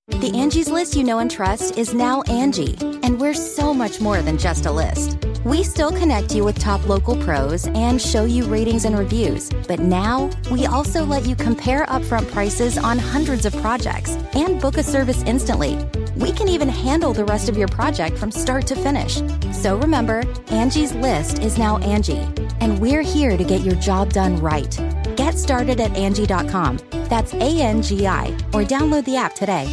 The Angie's List you know and trust is now Angie, and we're so much more than just a list. We still connect you with top local pros and show you ratings and reviews, but now we also let you compare upfront prices on hundreds of projects and book a service instantly. We can even handle the rest of your project from start to finish. So remember, Angie's List is now Angie, and we're here to get your job done right. Get started at Angie.com. That's ANGI, or download the app today.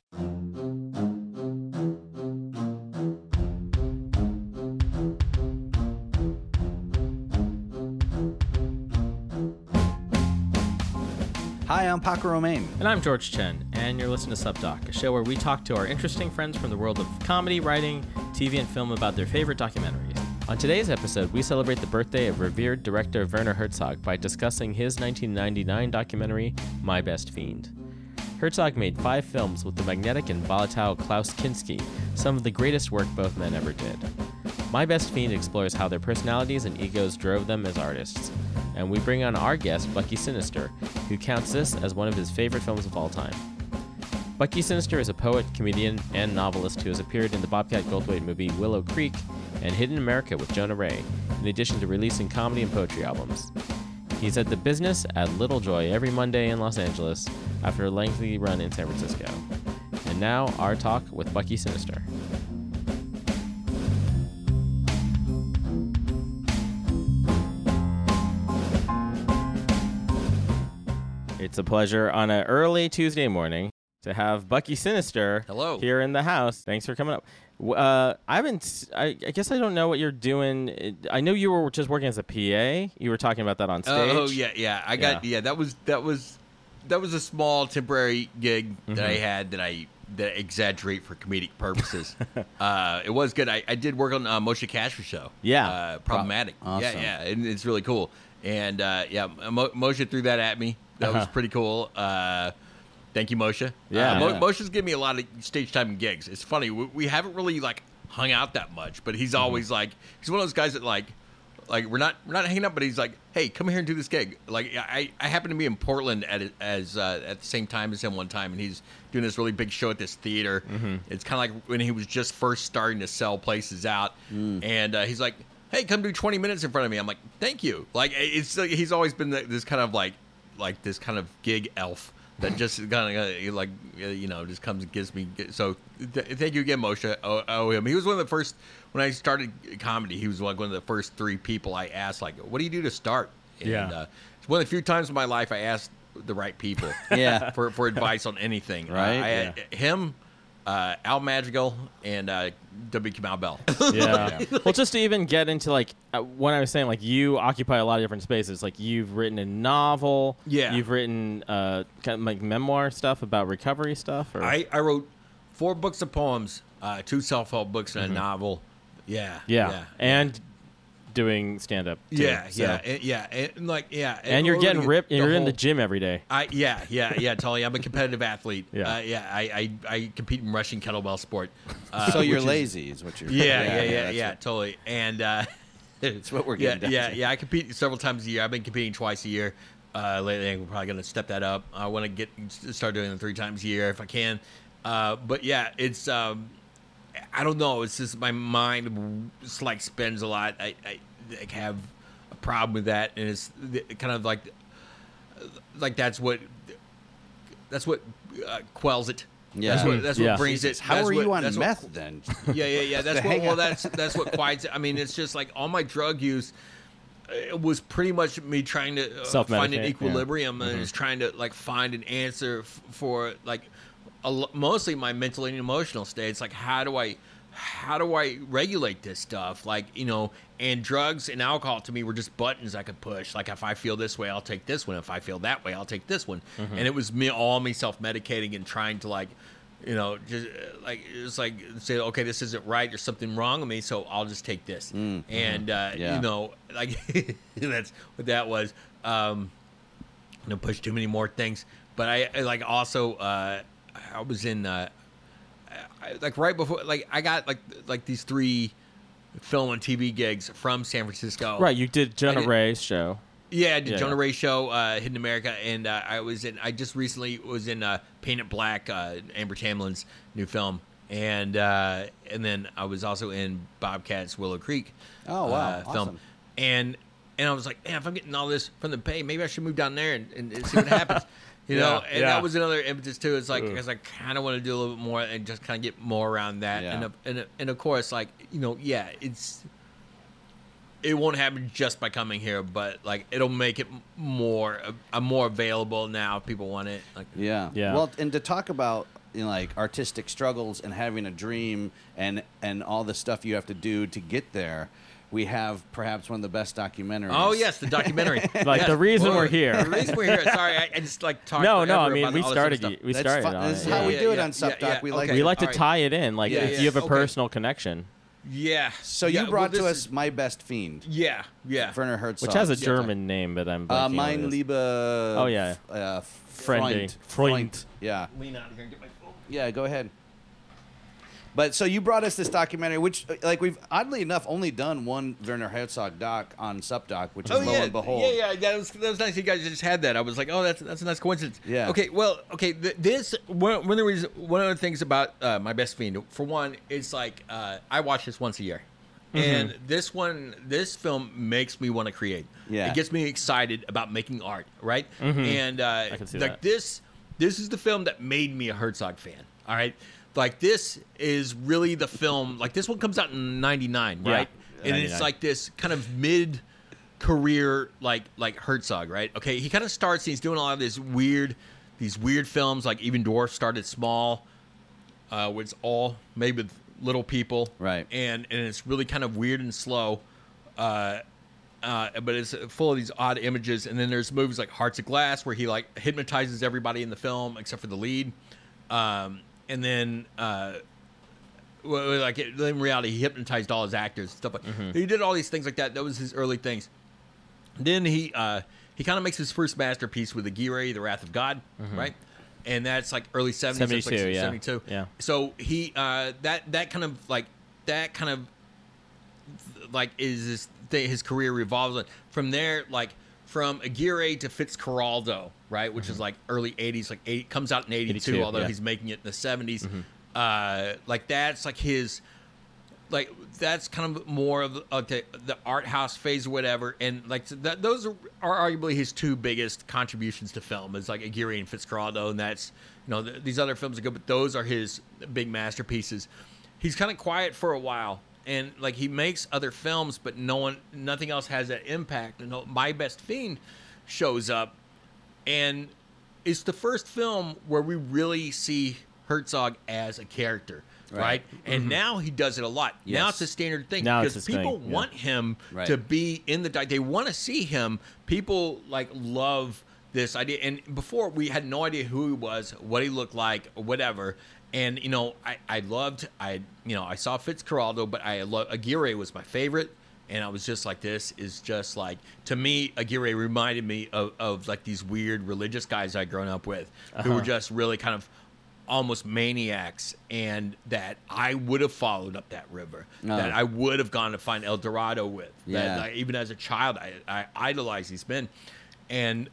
Hi, I'm Paco Romain. And I'm George Chen, and you're listening to Subdoc, a show where we talk to our interesting friends from the world of comedy, writing, TV, and film about their favorite documentaries. On today's episode, we celebrate the birthday of revered director Werner Herzog by discussing his 1999 documentary, My Best Fiend. Herzog made 5 films with the magnetic and volatile Klaus Kinski, some of the greatest work both men ever did. My Best Fiend explores how their personalities and egos drove them as artists. And we bring on our guest, Bucky Sinister, who counts this as one of his favorite films of all time. Bucky Sinister is a poet, comedian, and novelist who has appeared in the Bobcat Goldthwait movie Willow Creek and Hidden America with Jonah Ray, in addition to releasing comedy and poetry albums. He's at the business at Little Joy every Monday in Los Angeles after a lengthy run in San Francisco. And now, our talk with Bucky Sinister. It's a pleasure on an early Tuesday morning to have Bucky Sinister here in the house. Thanks for coming up. I guess I don't know what you're doing. I know you were just working as a PA. You were talking about that on stage. Oh yeah. That was a small temporary gig that I had that I exaggerate for comedic purposes. It was good. I did work on Moshe Kasher's show. Yeah, Problematic. Awesome. Yeah, and it's really cool. And Moshe threw that at me. That was pretty cool. Thank you, Moshe. Moshe's given me a lot of stage time and gigs. It's funny. We haven't really hung out that much, but he's always he's one of those guys that we're not hanging out, but he's like, hey, come here and do this gig. I happened to be in Portland at the same time as him one time, and he's doing this really big show at this theater. It's kind of like when he was just first starting to sell places out, and he's like, hey, come do 20 minutes in front of me. I'm like, thank you. He's always been this kind of this kind of gig elf that just kind of just comes and gives me. So thank you again, Moshe. Oh him. He was one of the first when I started comedy. He was one of the first 3 people I asked, what do you do to start? And, it's one of the few times in my life I asked the right people. for advice on anything. Right. I had him, Al Madrigal, and W. Kamau Bell. Yeah. Well, just to even get into when I was saying you occupy a lot of different spaces. You've written a novel. Yeah. You've written kind of memoir stuff about recovery stuff. Or? I wrote 4 books of poems, 2 self-help books, and a novel. Yeah. And doing stand-up. Too, and And you're getting ripped. You're in the gym every day. Totally. I'm a competitive athlete. I compete in Russian kettlebell sport. So you're lazy, is what you're. Totally. And it's what we're getting. Yeah. I compete several times a year. I've been competing twice a year. Lately, I'm probably going to step that up. I want to start doing it 3 times a year if I can. But yeah, it's. I don't know. It's just my mind spends a lot. I have a problem with that, and it's kind of like that's what quells it. Yeah, that's what brings it. How are you on meth then? Yeah. That's what quiets it. I mean, it's just all my drug use. It was pretty much me trying to find an equilibrium, and is trying to find an answer for mostly my mental and emotional state. It's how do I regulate this stuff? And drugs and alcohol to me were just buttons I could push. If I feel this way, I'll take this one. If I feel that way, I'll take this one. And it was me self-medicating and trying to say, okay, this isn't right. There's something wrong with me, so I'll just take this. And that's what that was. Don't push too many more things. But I also. I was in right before I got these 3 film and TV gigs from San Francisco. Right, you did Jonah Ray's show. Yeah, I did Jonah Ray show, Hidden America, and I just recently was in Paint It Black, Amber Tamlin's new film, and then I was also in Bobcat's Willow Creek. Oh wow, film, awesome. and I was like, man, if I'm getting all this from the Bay, maybe I should move down there and see what happens. You know, and that was another impetus too. It's like because I kind of want to do a little bit more and just kind of get more around that, and of course, like it won't happen just by coming here, but like it'll make it more available now if people want it. Like, yeah. Well, and to talk about like artistic struggles and having a dream and all the stuff you have to do to get there. We have perhaps one of the best documentaries. Oh yes, the documentary. Like the reason we're here. The reason we're here. Sorry, I just like talked. No. I mean, we started. We started. This is how we do it on SupDoc. We like to tie it in. Like if you have a personal connection. Yeah. So you brought to us My Best Fiend. Yeah. Werner Herzog, which has a German name, but I'm. Mein Liebe. Oh yeah. Freund. Yeah. Lean out here and get my phone. Yeah, go ahead. But so you brought us this documentary, which, like, we've oddly enough only done one Werner Herzog doc on SupDoc, which is Lo and Behold. Yeah. That was nice. You guys just had that. I was like, oh, that's a nice coincidence. Yeah. Okay. Well, this one of the things about My Best Fiend. For one, it's like I watch this once a year, and this film makes me want to create. Yeah. It gets me excited about making art. Right. And I can see like that. this is the film that made me a Herzog fan. All right. Like, this is really the film. Like, this one comes out in 99, right? And 99. it's like this kind of mid-career, like Herzog, right? Okay, he kind of starts, and he's doing a lot of these weird films, like Even Dwarf started small, where it's all made with little people. Right. And it's really kind of weird and slow, but it's full of these odd images. And then there's movies like Hearts of Glass, where he, like, hypnotizes everybody in the film except for the lead. And then, like in reality, he hypnotized all his actors and stuff like that. He did all these things like that. That was his early things. Then he kind of makes his first masterpiece with Aguirre, The Wrath of God, right? And that's like early 70s. 72, like yeah. 72. Yeah. So he that kind of is his career revolves on. From there, like from Aguirre to Fitzcarraldo, right, which is like early 80s, like comes out in 82, although he's making it in the 70s. Like that's like his, like that's kind of more of the art house phase or whatever, and like those are arguably his two biggest contributions to film. It's like Aguirre and Fitzcarraldo, and that's these other films are good, but those are his big masterpieces. He's kind of quiet for a while. And like he makes other films, but nothing else has that impact. And My Best Fiend shows up, and it's the first film where we really see Herzog as a character, right? And now he does it a lot. Yes. Now it's a standard thing Now because it's people want him to be in the. They want to see him. People like love this idea. And before we had no idea who he was, what he looked like, or whatever. And I saw Fitzcarraldo, but Aguirre was my favorite, and I was just like, this is just like, to me, Aguirre reminded me of like these weird religious guys I'd grown up with, who were just really kind of almost maniacs, and that I would have followed up that river, that I would have gone to find El Dorado with. That, like, even as a child, I idolized these men, and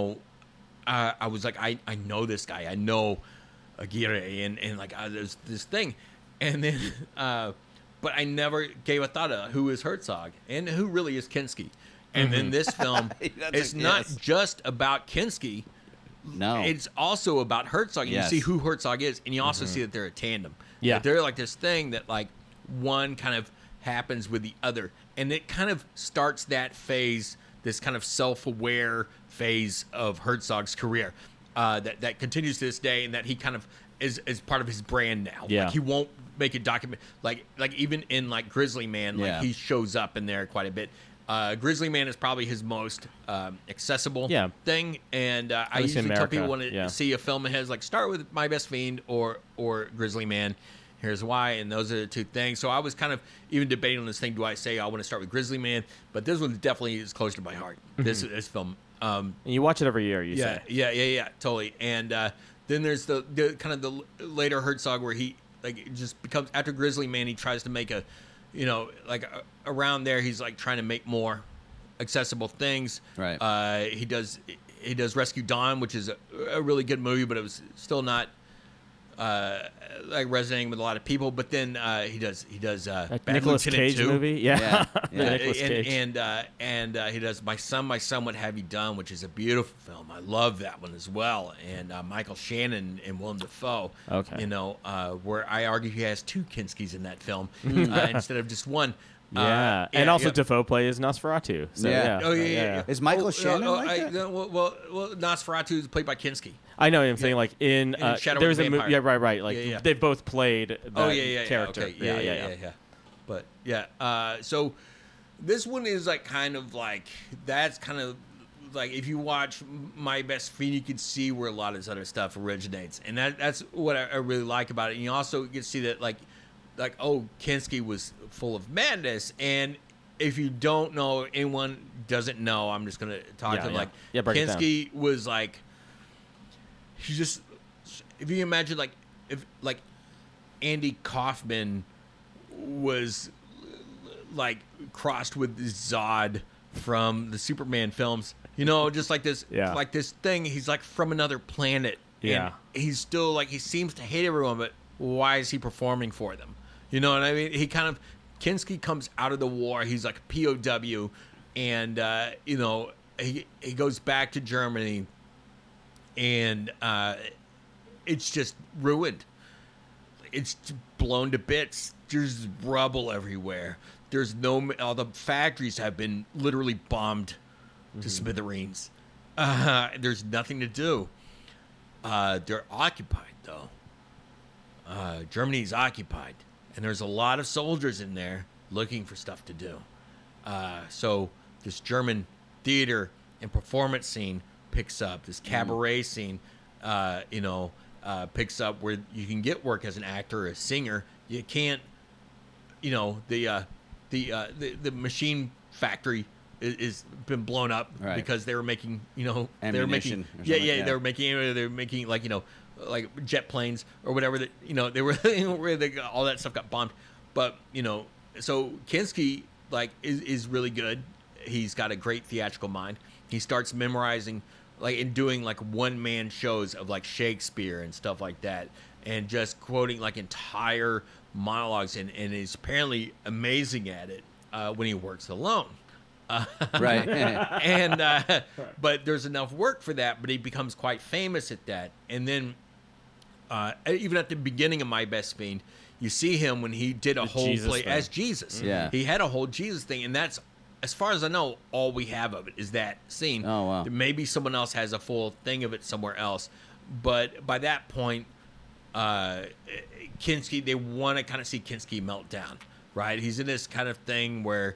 I was like, I know this guy, I know Aguirre, and like there's this thing, and then but I never gave a thought of who is Herzog and who really is Kinski. And then this film is not just about Kinski. No, it's also about Herzog. And you see who Herzog is, and you also see that they're a tandem. Yeah, that they're like this thing that like one kind of happens with the other, and it kind of starts that phase, this kind of self-aware phase of Herzog's career. That continues to this day, and that he kind of is part of his brand now. Yeah. Like he won't make a document like even in like Grizzly Man, like he shows up in there quite a bit. Grizzly Man is probably his most accessible thing, and I usually tell people when to see a film that has like start with My Best Fiend or Grizzly Man. Here's why, and those are the two things. So I was kind of even debating on this thing. Do I say I want to start with Grizzly Man? But this one definitely is close to my heart. This film. And you watch it every year, you say? Yeah, totally. And then there's the kind of the later Herzog where he like it just becomes after Grizzly Man. He tries to make a, around there he's like trying to make more accessible things. Right. He does Rescue Dawn, which is a really good movie, but it was still not like resonating with a lot of people. But then he does Bad Nicolas Lieutenant Cage 2. movie. Yeah. Yeah, Nicolas Cage. And he does My Son, What Have You Done, which is a beautiful film. I love that one as well. And Michael Shannon and Willem Dafoe. Okay. You know, where I argue he has two Kinskys in that film instead of just one. Yeah, and also Dafoe plays Nosferatu. So, Yeah. Oh yeah. Is Michael Shannon like that? Well, Nosferatu is played by Kinski. I know. I'm saying like in Shadow there's of the a movie. Vampire. Yeah, right. Like they've both played that character. Okay. Yeah. But so this one is like kind of like that's kind of like if you watch My Best Fiend, you can see where a lot of this other stuff originates, and that's what I really like about it. And you also get to see that like Kinski was full of madness, and if you don't know, anyone doesn't know, I'm just gonna talk to them. Like Kinski was like, he just, if you imagine like if like Andy Kaufman was like crossed with Zod from the Superman films, you know, just like this, like this thing. He's like from another planet, and he's still like he seems to hate everyone, but why is he performing for them? You know what I mean? He kind of Kinski comes out of the war. He's like a POW, and you know he goes back to Germany, and it's just ruined. It's blown to bits. There's rubble everywhere. There's all the factories have been literally bombed to smithereens. There's nothing to do. They're occupied though. Germany's occupied. And there's a lot of soldiers in there looking for stuff to do. So this German theater and performance scene picks up. This cabaret scene, picks up where you can get work as an actor or a singer. You can't, you know, the machine factory is been blown up because they were making, you know, they were making, they were making like, you know, like jet planes or whatever that, you know, they were all that stuff got bombed. But, you know, so Kinski like is really good. He's got a great theatrical mind. He starts memorizing like and doing like one man shows of like Shakespeare and stuff like that, and just quoting like entire monologues, and is apparently amazing at it when he works alone. Right. And but there's enough work for that, but he becomes quite famous at that. And then even at the beginning of My Best Fiend, you see him when he did a whole Jesus play thing. as Jesus. Yeah. He had a whole Jesus thing, and that's, as far as I know, all we have of it is that scene. Oh, wow. Maybe someone else has a full thing of it somewhere else. But by that point, Kinski, they want to kind of see Kinski melt down, right? He's in this kind of thing where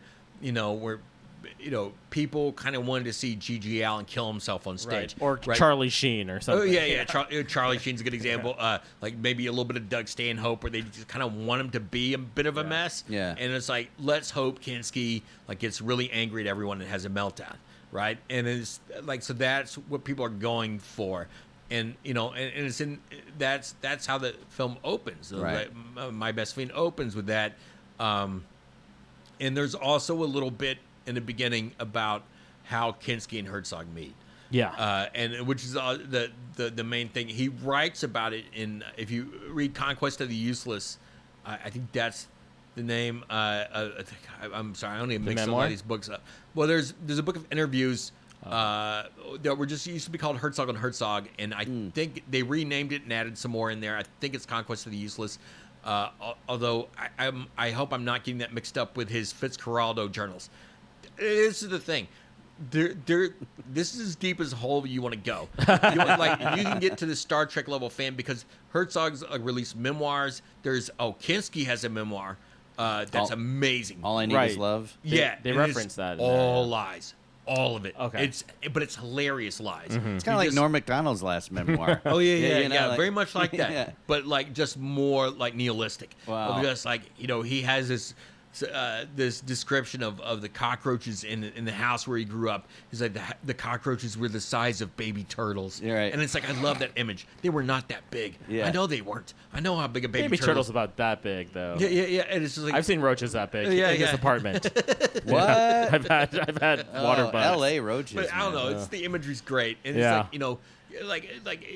people kind of wanted to see G.G. Allen kill himself on stage. Or Charlie Sheen or something. Oh, yeah. Charlie Sheen's a good example. Like maybe a little bit of Doug Stanhope, where they just kind of want him to be a bit of a mess. Yeah. And it's like, let's hope Kinski like gets really angry at everyone and has a meltdown, right? And it's like, so that's what people are going for. And, you know, and it's in, that's how the film opens. Right. My Best Fiend opens with that. And there's also a little bit in the beginning about how Kinski and Herzog meet. Yeah. And which is the main thing. He writes about it in, if you read Conquest of the Useless, I think that's the name. I'm sorry, I only mix a lot of these books up. Well, there's a book of interviews that were just used to be called Herzog and Herzog, and I think they renamed it and added some more in there. I think it's Conquest of the Useless. Although I hope I'm not getting that mixed up with his Fitzcarraldo journals. This is the thing. This is as deep as a hole you want to go. You can get to the Star Trek level fan, because Herzog's released memoirs. Kinski has a memoir that's amazing. All I Need Is Love. They reference that. All lies. All of it. Okay. But it's hilarious lies. Mm-hmm. It's kind of like Norm Macdonald's last memoir. Oh yeah, you know, like, very much like that. Yeah. But like just more like nihilistic. Wow. Just like, you know, he has this this description of the cockroaches in the house where he grew up. He's like, the cockroaches were the size of baby turtles. You're right. And it's like, I love that image. They were not that big. Yeah. I know they weren't. I know how big a baby turtle's about that big, though. Yeah. And it's just like, I've seen roaches that big in this apartment. What? I've had water bugs. L.A. roaches. but I don't know. man. It's the imagery's great, and Yeah. it's like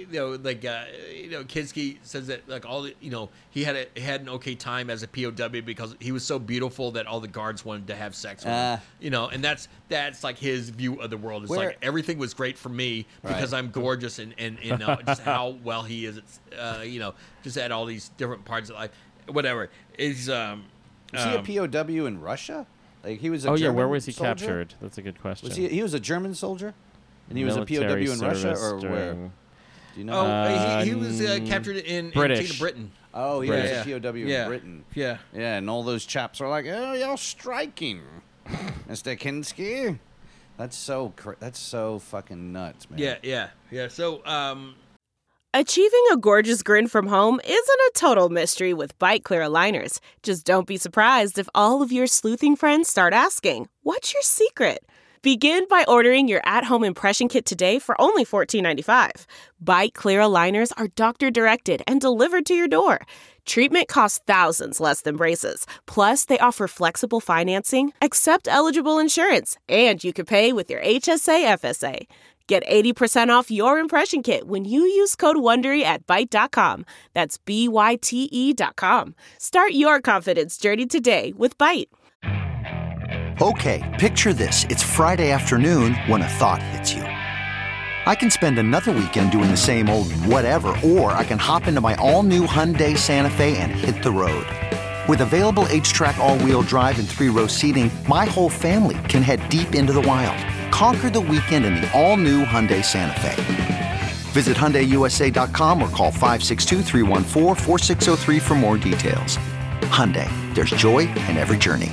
Kinski says that like all the, he had an okay time as a POW because he was so beautiful that all the guards wanted to have sex with him. And that's like his view of the world. It's like everything was great for me because I'm gorgeous and just how well he is. Just at all these different parts of life. Whatever. Is Was he a POW in Russia? Like he was a Oh, yeah. German Where was he soldier? captured? That's a good question. Was he was a German soldier? And he Military was a POW in Russia, or service where? during- Do you know? he was captured in British. Britain. Oh, he British. was a POW in Britain. Yeah. Yeah, and all those chaps are like, "Oh, you're striking, Mr. Kinski." That's so fucking nuts, man. Yeah. So, Achieving a gorgeous grin from home isn't a total mystery with Bite Clear aligners. Just don't be surprised if all of your sleuthing friends start asking, "What's your secret?" Begin by ordering your at-home impression kit today for only $14.95. Bite Clear aligners are doctor-directed and delivered to your door. Treatment costs thousands less than braces. Plus, they offer flexible financing, accept eligible insurance, and you can pay with your HSA FSA. Get 80% off your impression kit when you use code WONDERY at Byte.com. That's BYTE.com. Start your confidence journey today with Byte. Okay, picture this. It's Friday afternoon when a thought hits you. I can spend another weekend doing the same old whatever, or I can hop into my all-new Hyundai Santa Fe and hit the road. With available H-Track all-wheel drive and 3-row seating, my whole family can head deep into the wild. Conquer the weekend in the all-new Hyundai Santa Fe. Visit HyundaiUSA.com or call 562-314-4603 for more details. Hyundai, there's joy in every journey.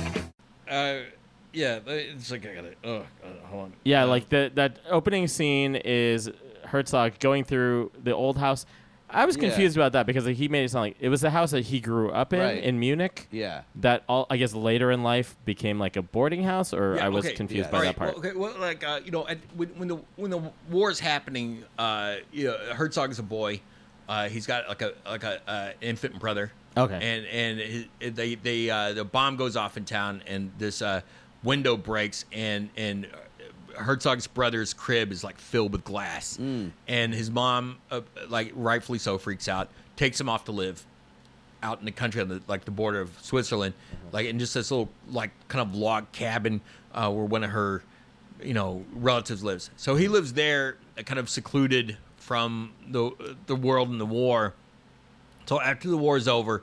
It's like I gotta. Hold on. Yeah, like that opening scene is Herzog going through the old house. I was confused about that because he made it sound like it was the house that he grew up in Munich. Yeah. That I guess later in life became like a boarding house, or I was confused by that part. When the war's happening, Herzog is a boy. He's got like a infant brother. Okay. And the bomb goes off in town, and this window breaks, and Herzog's brother's crib is like filled with glass, and his mom, like rightfully so, freaks out, takes him off to live out in the country on the border of Switzerland, like in just this little like kind of log cabin where one of her relatives lives. So he lives there, kind of secluded from the world and the war. So after the war is over,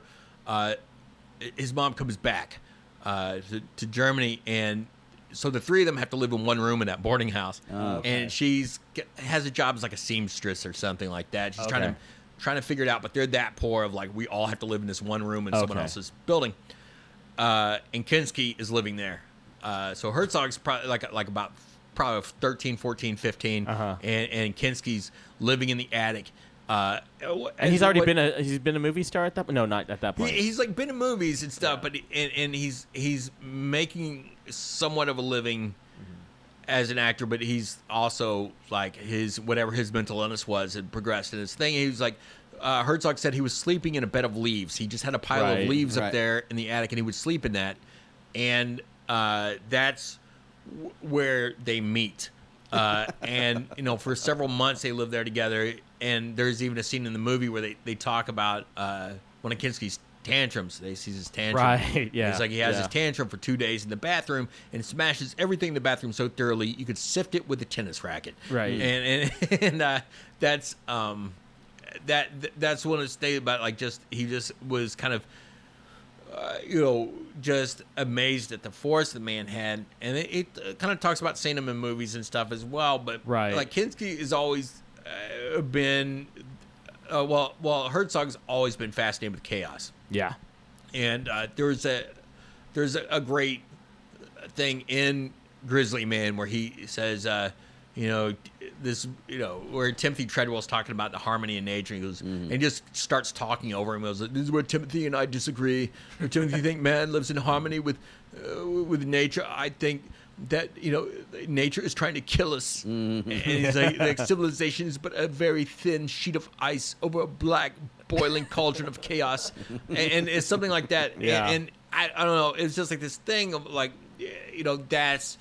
his mom comes back to Germany, and so the three of them have to live in one room in that boarding house. And she's has a job as like a seamstress or something like that. She's trying to figure it out, but they're that poor of like we all have to live in this one room in someone else's building. And Kinski is living there. So Herzog's probably like about 13, 14, 15, and Kinski's living in the attic. And he's been a movie star at that point? No, not at that point. He's like been in movies and stuff, but he's making somewhat of a living as an actor, but he's also like whatever his mental illness was had progressed in his thing. He was like Herzog said he was sleeping in a bed of leaves. He just had a pile of leaves up there in the attic, and he would sleep in that, and that's where they meet. And for several months they lived there together, and there's even a scene in the movie where they talk about one of Kinski's tantrums. They see his tantrum. Right, yeah. It's like he has his tantrum for 2 days in the bathroom and smashes everything in the bathroom so thoroughly you could sift it with a tennis racket. Right. And that's one of the things about he just was kind of just amazed at the force the man had, and it kind of talks about seeing him in movies and stuff as well. But like Kinski has always been, Herzog's always been fascinated with chaos. Yeah, and there's a great thing in Grizzly Man where he says this, where Timothy Treadwell's talking about the harmony in nature. He goes, and he just starts talking over him. He goes, this is where Timothy and I disagree. Or Timothy think man lives in harmony with nature. I think that, nature is trying to kill us. And he's like civilization is but a very thin sheet of ice over a black boiling cauldron of chaos. And it's something like that. Yeah. And I don't know. It's just like this thing of like, that's...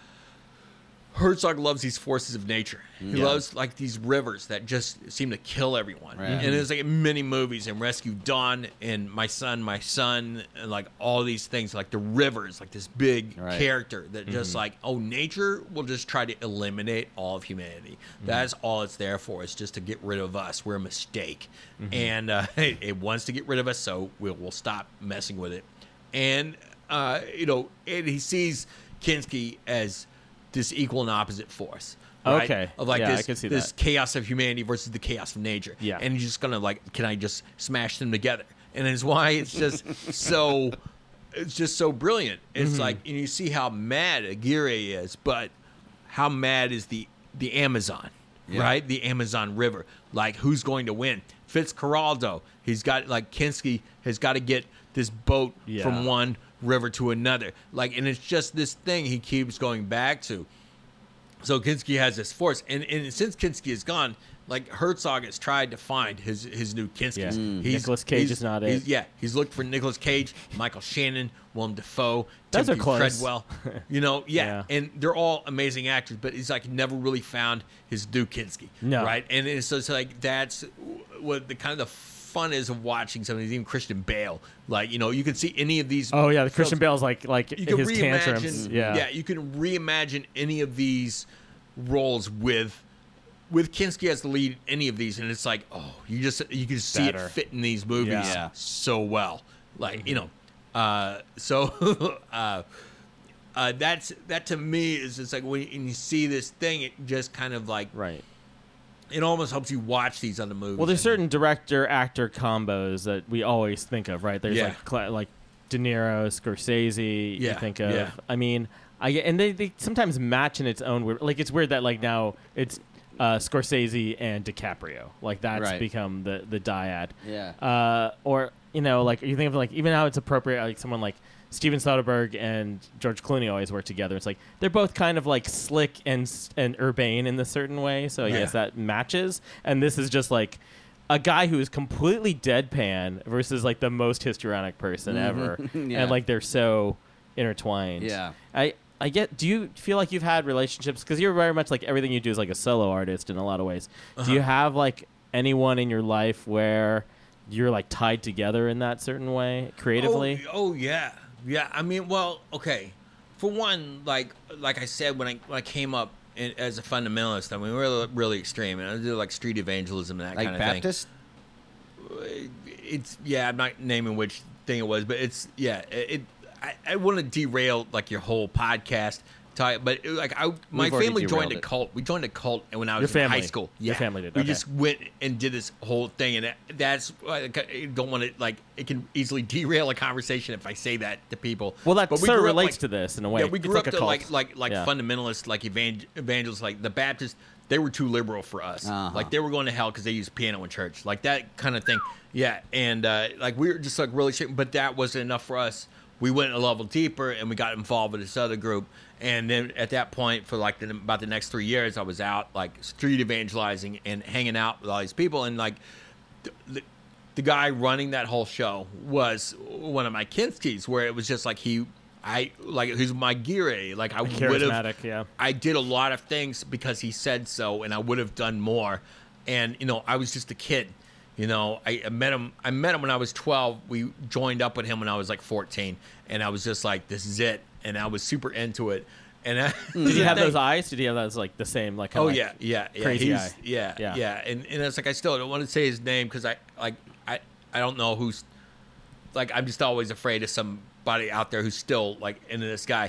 Herzog loves these forces of nature. He loves like these rivers that just seem to kill everyone. Right. And there's like many movies and Rescue Dawn and My Son, and like all these things, like the rivers, like this big character that just like, nature will just try to eliminate all of humanity. That's all it's there for. It's just to get rid of us. We're a mistake. And it wants to get rid of us, so we'll stop messing with it. And, and he sees Kinski as this equal and opposite force. Right? Okay. Of like I can see this that. chaos of humanity versus the chaos of nature. Yeah. And he's just gonna like, can I just smash them together? And it's why it's just so brilliant. It's like, and you see how mad Aguirre is, but how mad is the Amazon, right? The Amazon River. Like, who's going to win? Fitzcarraldo. He's got, like, Kinski has got to get this boat from one river to another. Like, and it's just this thing he keeps going back to. So Kinski has this force. And since Kinski is gone, like, Herzog has tried to find his new Kinskis. Yeah. Nicolas Cage is not it. He's looked for Nicolas Cage, Michael Shannon, Willem Dafoe, Those Timothy are close. Treadwell. And they're all amazing actors, but he's like never really found his new Kinski. No. Right? And so it's like that's what the kind of the fun is of watching some of these, even Christian Bale. Like, you can see any of these. Oh yeah, the Christian Bale's like you can his reimagine, tantrums. Yeah, you can reimagine any of these roles with Kinski as the lead, any of these, and it's like, you can see Better. it fit in these movies so well. Like, that to me is just like when you see this thing, it just kind of like it almost helps you watch these other movies. Well, there's certain director-actor combos that we always think of, right? There's like De Niro, Scorsese. You think of. Yeah. I mean, and they sometimes match in its own weird. Like, it's weird that like now it's Scorsese and DiCaprio. Like, that's become the dyad. Yeah. Or like you think of like even how it's appropriate, like someone like Steven Soderbergh and George Clooney always work together. It's like they're both kind of like slick and urbane in a certain way. So I guess that matches. And this is just like a guy who is completely deadpan versus like the most histrionic person ever. And like they're so intertwined. Yeah. I get. Do you feel like you've had relationships, because you're very much like everything you do is like a solo artist in a lot of ways. Do you have like anyone in your life where you're like tied together in that certain way creatively? Oh yeah. Yeah, I mean, well, okay. For one, like I said, when I came up as a fundamentalist, I mean, we were really extreme, and I did like street evangelism and that like kind of Baptist? thing. It's I'm not naming which thing it was, but it's I want to derail like your whole podcast. But like my family joined a cult. We joined a cult when I was in high school. Yeah. Your family did. We just went and did this whole thing, and that's I don't want to like. It can easily derail a conversation if I say that to people. Well, that sort of relates like, to this in a way. Yeah, we grew up like to like fundamentalists, like evangelists, like the Baptists. They were too liberal for us. Like they were going to hell because they used piano in church, like that kind of thing. Yeah, and like we were just like really shit, but that wasn't enough for us. We went a level deeper, and we got involved with this other group. And then at that point, for like about the next 3 years, I was out like street evangelizing and hanging out with all these people. And like the guy running that whole show was one of my Kinskis, where it was just like he's my Aguirre. Like I would have, I did a lot of things because he said so, and I would have done more. And I was just a kid. I met him when I was 12. We joined up with him when I was like 14, and I was just like, this is it. And I was super into it. And did he have those eyes? Did he have those like the same like? Yeah, crazy eye. Yeah. And it's like I still don't want to say his name because I don't know who's like. I'm just always afraid of somebody out there who's still like into this guy.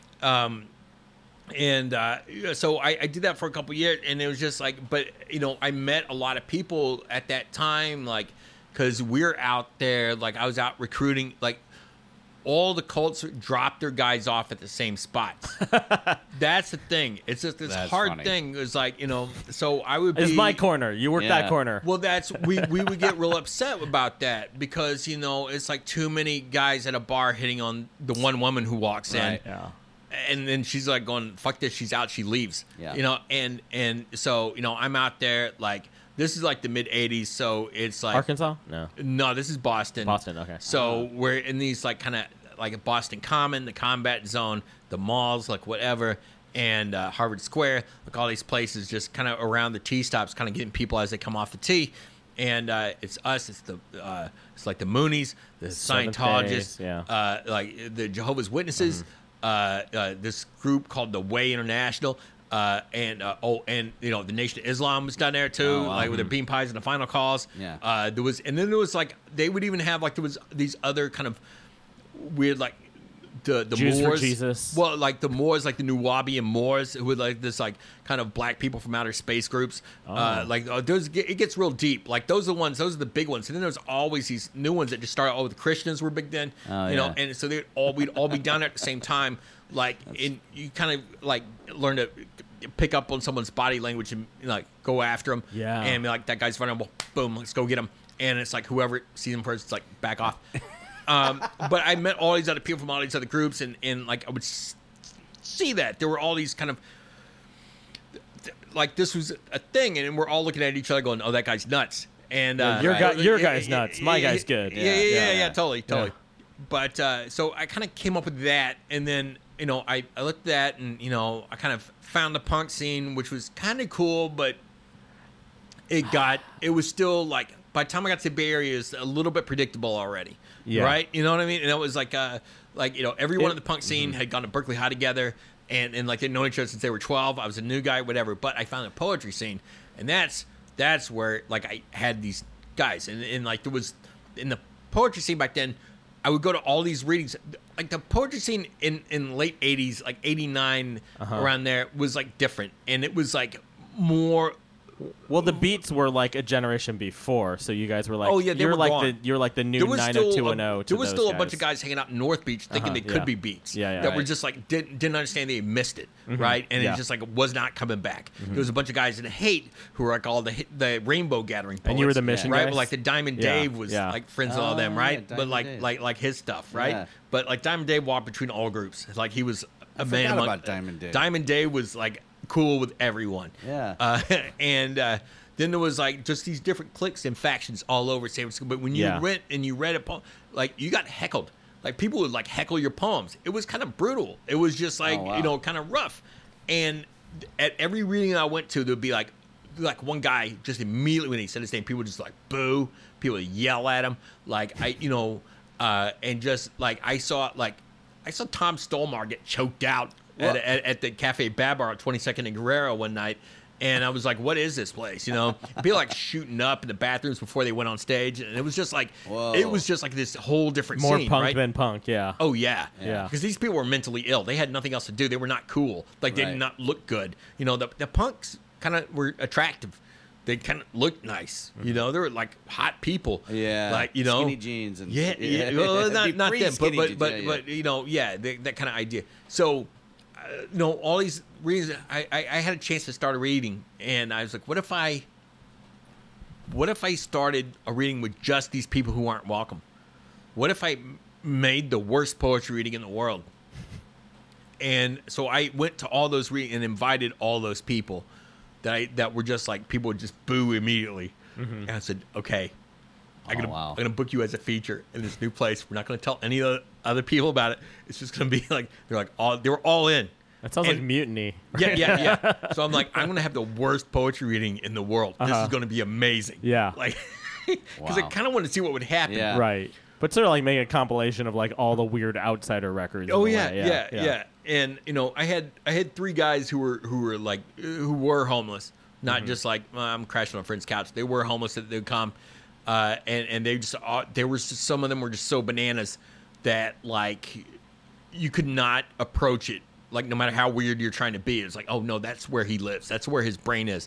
So I did that for a couple years, and it was just like, but I met a lot of people at that time, like, because we're out there, like I was out recruiting, like all the cults drop their guys off at the same spots. That's the thing. It's just this hard thing. It's like, so I would be... It's my corner. You work that corner. Well, we would get real upset about that because, it's like too many guys at a bar hitting on the one woman who walks in. Yeah. And then she's like going, fuck this, she's out, she leaves. Yeah. And so, I'm out there like, this is like the mid-'80s, so it's like... Arkansas? No, this is Boston. Boston, okay. So we're in these like kind of like a Boston Common, the Combat Zone, the malls, like whatever, and Harvard Square, like all these places just kind of around the T stops, kind of getting people as they come off the T. And it's us, it's like the Moonies, the Scientologists, like the Jehovah's Witnesses, this group called the Way International, and the Nation of Islam was down there too, like with their bean pies and the final calls. Yeah. There was like they would even have like there was these other kind of weird like the Jews Moors. For Jesus. Well, like the Moors, like the Nuwaubian Moors, who were like this like kind of black people from outer space groups. It gets real deep. Like those are the big ones. And then there's always these new ones that just started. The Christians were big then, and so we'd all be down there at the same time. Like, you kind of like learn to pick up on someone's body language and like go after them. Yeah. And be like, that guy's running. Well, boom, let's go get him. And it's like whoever sees him first, it's like back off. But I met all these other people from all these other groups, and like I would see that there were all these kind of like this was a thing, and we're all looking at each other going, "Oh, that guy's nuts." And your guy's nuts. My guy's good. Yeah, totally. Yeah. But so I kind of came up with that, and then I looked at that, and I kind of found the punk scene, which was kind of cool, but it was still like by the time I got to the Bay Area, it was a little bit predictable already. Yeah. Right? You know what I mean? And it was like everyone in the punk scene had gone to Berkeley High together, and like they'd known each other since they were 12. I was a new guy, whatever. But I found the poetry scene, and that's where like I had these guys, and like there was in the poetry scene back then. I would go to all these readings. Like the poetry scene in late 80s, like 89, around there was like different, and it was like more. Well, the Beats were like a generation before, so you guys were like, you're like the new 90210. There was still a bunch of guys hanging out in North Beach thinking they could be Beats, that were just like didn't understand they missed it, right? And it just like was not coming back. There was a bunch of guys in Hate who were like all the Rainbow Gathering poets, and you were the Mission right? guys? Well, like the Diamond Dave was like friends with all them, right? But like his stuff, right? Yeah. But like Diamond Dave walked between all groups, like he was a man. Forgot about Diamond Dave. Diamond Dave was like cool with everyone. Yeah. And then there was like just these different cliques and factions all over San Francisco. But when you read a poem, like you got heckled. Like people would like heckle your poems. It was kind of brutal. It was just like kind of rough. And at every reading I went to, there'd be like one guy just immediately when he said his name, people would just like boo. People would yell at him. Like and just like I saw Tom Stolmar get choked out at the Cafe Babar on 22nd and Guerrero one night, and I was like, "What is this place?" People like shooting up in the bathrooms before they went on stage, and it was just like this whole different more scene, punk right? than punk, yeah. Oh yeah, yeah. Because these people were mentally ill; they had nothing else to do. They were not cool. Like they did not look good. The punks kind of were attractive. They kind of looked nice, they were like hot people, like skinny jeans and well, not them, but that kind of idea. So, all these reasons, I had a chance to start a reading, and I was like, what if I started a reading with just these people who aren't welcome? What if I made the worst poetry reading in the world? And so I went to all those readings and invited all those people. That were just like people would just boo immediately, and I said, "Okay, I'm gonna book you as a feature in this new place. We're not gonna tell any of the other people about it. It's just gonna be like they were all in. That sounds like mutiny. Yeah. So I'm like, I'm gonna have the worst poetry reading in the world. This is gonna be amazing. Yeah, like because I kind of wanted to see what would happen. Yeah. Right. But sort of like make a compilation of like all the weird outsider records. Oh yeah. And I had three guys who were homeless, not just like I'm crashing on a friend's couch. They were homeless. They would come, and they were some of them were just so bananas that like you could not approach it. Like no matter how weird you're trying to be, it's like, oh no, that's where he lives. That's where his brain is.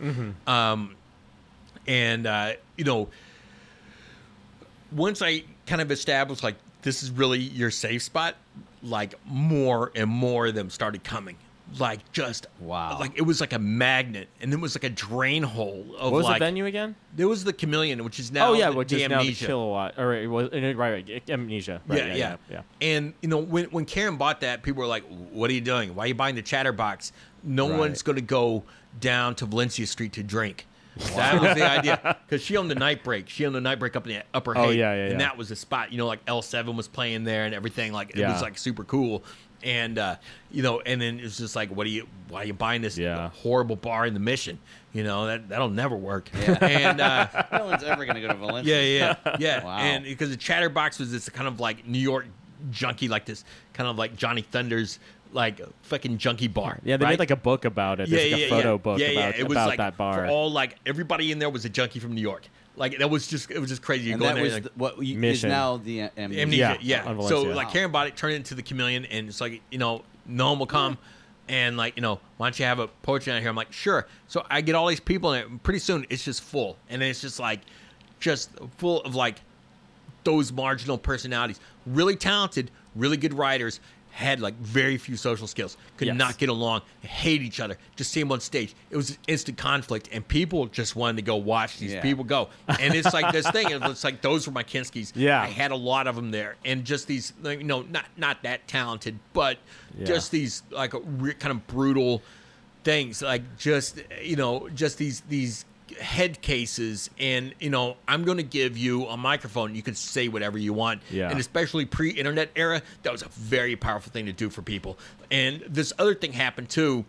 Once I kind of established like this is really your safe spot, like more and more of them started coming. Like just wow, like it was like a magnet, and then it was like a drain hole of what was like the venue again? There was the Chameleon, which is now which is now the Amnesia. Kilowatt, or right, Amnesia. Right, Yeah. yeah. And you know when Karen bought that, people were like, "What are you doing? Why are you buying the Chatterbox? No Right. one's going to go down to Valencia Street to drink." That was the idea, because she owned the Night Break. She owned the Night Break up in the Upper Haight. And that was the spot. You know, like L7 was playing there and everything. Like it was like super cool. And you know, and then it's just like, why are you buying this horrible bar in the Mission? You know, that'll never work. Yeah. And no one's ever going to go to Valencia. Yeah. Wow. And because the Chatterbox was this kind of like New York junkie, like this kind of like Johnny Thunders, like fucking junkie bar. Yeah, they right? made like a book about it. There's like a photo book It was about like, that bar. For all like everybody in there was a junkie from New York. Like it was just crazy. You And go in that there was and, like, what is Mission. now the Amnesia. Yeah. on So Valencia. like Karen bought it, turned it into the Chameleon, and it's like, you know, no one will come. And like, you know, why don't you have a poetry night here? I'm like, sure. So I get all these people in it. And pretty soon it's just full, and it's just like, just full of like those marginal personalities, really talented, really good writers. Had like very few social skills, could not get along, hate each other. Just see them on stage, it was instant conflict, and people just wanted to go watch these people go. And it's like this thing. It's like those were my Kinskys. Yeah, I had a lot of them there, and just these, like, you know, not that talented, but just these like kind of brutal things, like just, you know, just these head cases. And, you know, I'm going to give you a microphone. You can say whatever you want. Yeah. And especially pre-internet era, that was a very powerful thing to do for people. And this other thing happened too,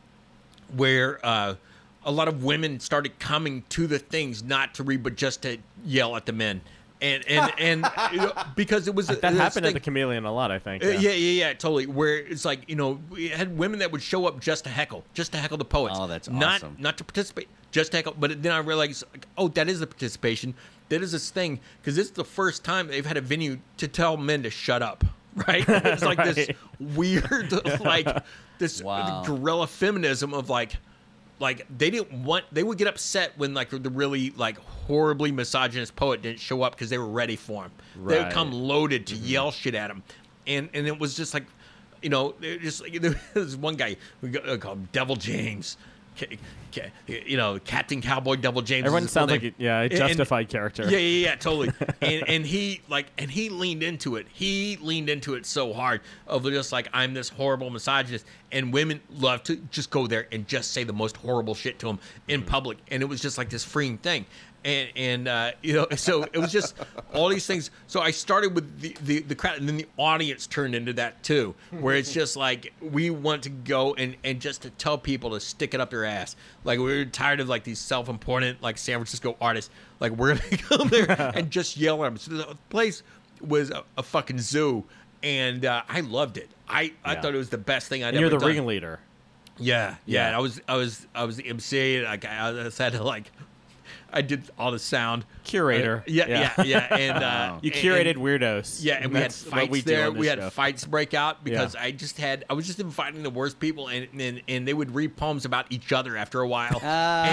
where a lot of women started coming to the things, not to read, but just to yell at the men. And you know, because it was that happened at the Chameleon a lot, I think. Yeah, totally. Where it's like, you know, we had women that would show up just to heckle the poets. Oh, that's not awesome. Not to participate, just to heckle. But then I realized, like, oh, that is the participation. That is this thing, because this is the first time they've had a venue to tell men to shut up. Right? It's like this weird, like this guerrilla feminism of like they would get upset when like the really like horribly misogynist poet didn't show up because they were ready for him. They would come loaded to yell shit at him, and it was just like, you know, just like, there was one guy we called Devil James. You know, Captain Cowboy Devil James. Everyone sounds like a justified character. Yeah, totally. and he leaned into it. He leaned into it so hard of just like, I'm this horrible misogynist, and women love to just go there and just say the most horrible shit to him in public, and it was just like this freeing thing. And you know, so it was just all these things. So I started with the crowd, and then the audience turned into that too, where it's just like we want to go and just to tell people to stick it up their ass. Like, we're tired of like these self-important like San Francisco artists. Like, we're gonna come there and just yell at them. So the place was a fucking zoo, and I loved it. I thought it was the best thing I'd ever done. You're the ringleader. Yeah. I was the MC. Like, I just had to like. I did all the sound. Curator. Yeah. And you curated weirdos. Yeah, and we had fights there. We had show. fights break out because I was just inviting the worst people, and they would read poems about each other after a while.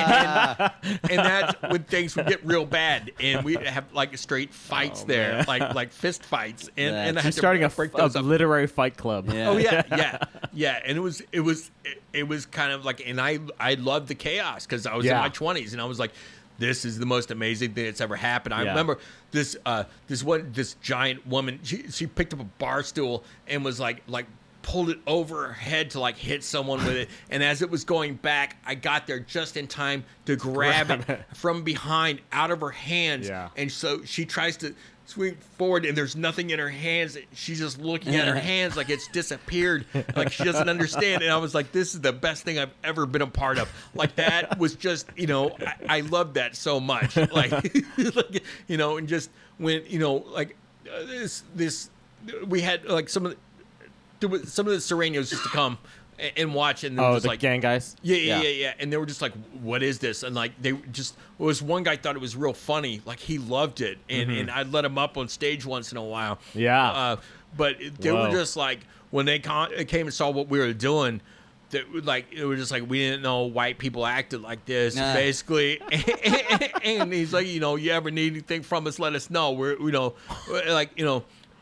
And that's when things would get real bad, and we'd have like straight fights there, like fist fights. And I had She's to starting break a those up. literary fight club. Yeah. Oh yeah. And it was kind of like, and I loved the chaos because I was in my 20s, and I was like, this is the most amazing thing that's ever happened. I remember this giant woman. She picked up a bar stool and was like pulled it over her head to like hit someone with it. And as it was going back, I got there just in time to grab it from behind out of her hands. Yeah. And so she tries to swing forward, and there's nothing in her hands. She's just looking at her hands like it's disappeared, like she doesn't understand. And I was like, this is the best thing I've ever been a part of. Like, that was just, you know, I loved that so much. Like, you know, and just when, you know, like this we had like some of the Serenos just to come and watch, and Oh, just the like gang guys? Yeah. And they were just like, what is this? And like, they just, was one guy thought it was real funny. Like, he loved it. And I'd let him up on stage once in a while. Yeah. But they were just like, when they came and saw what we were doing, it was just like, we didn't know white people acted like this, basically. And he's like, you know, you ever need anything from us, let us know. We're, you know, like, you know,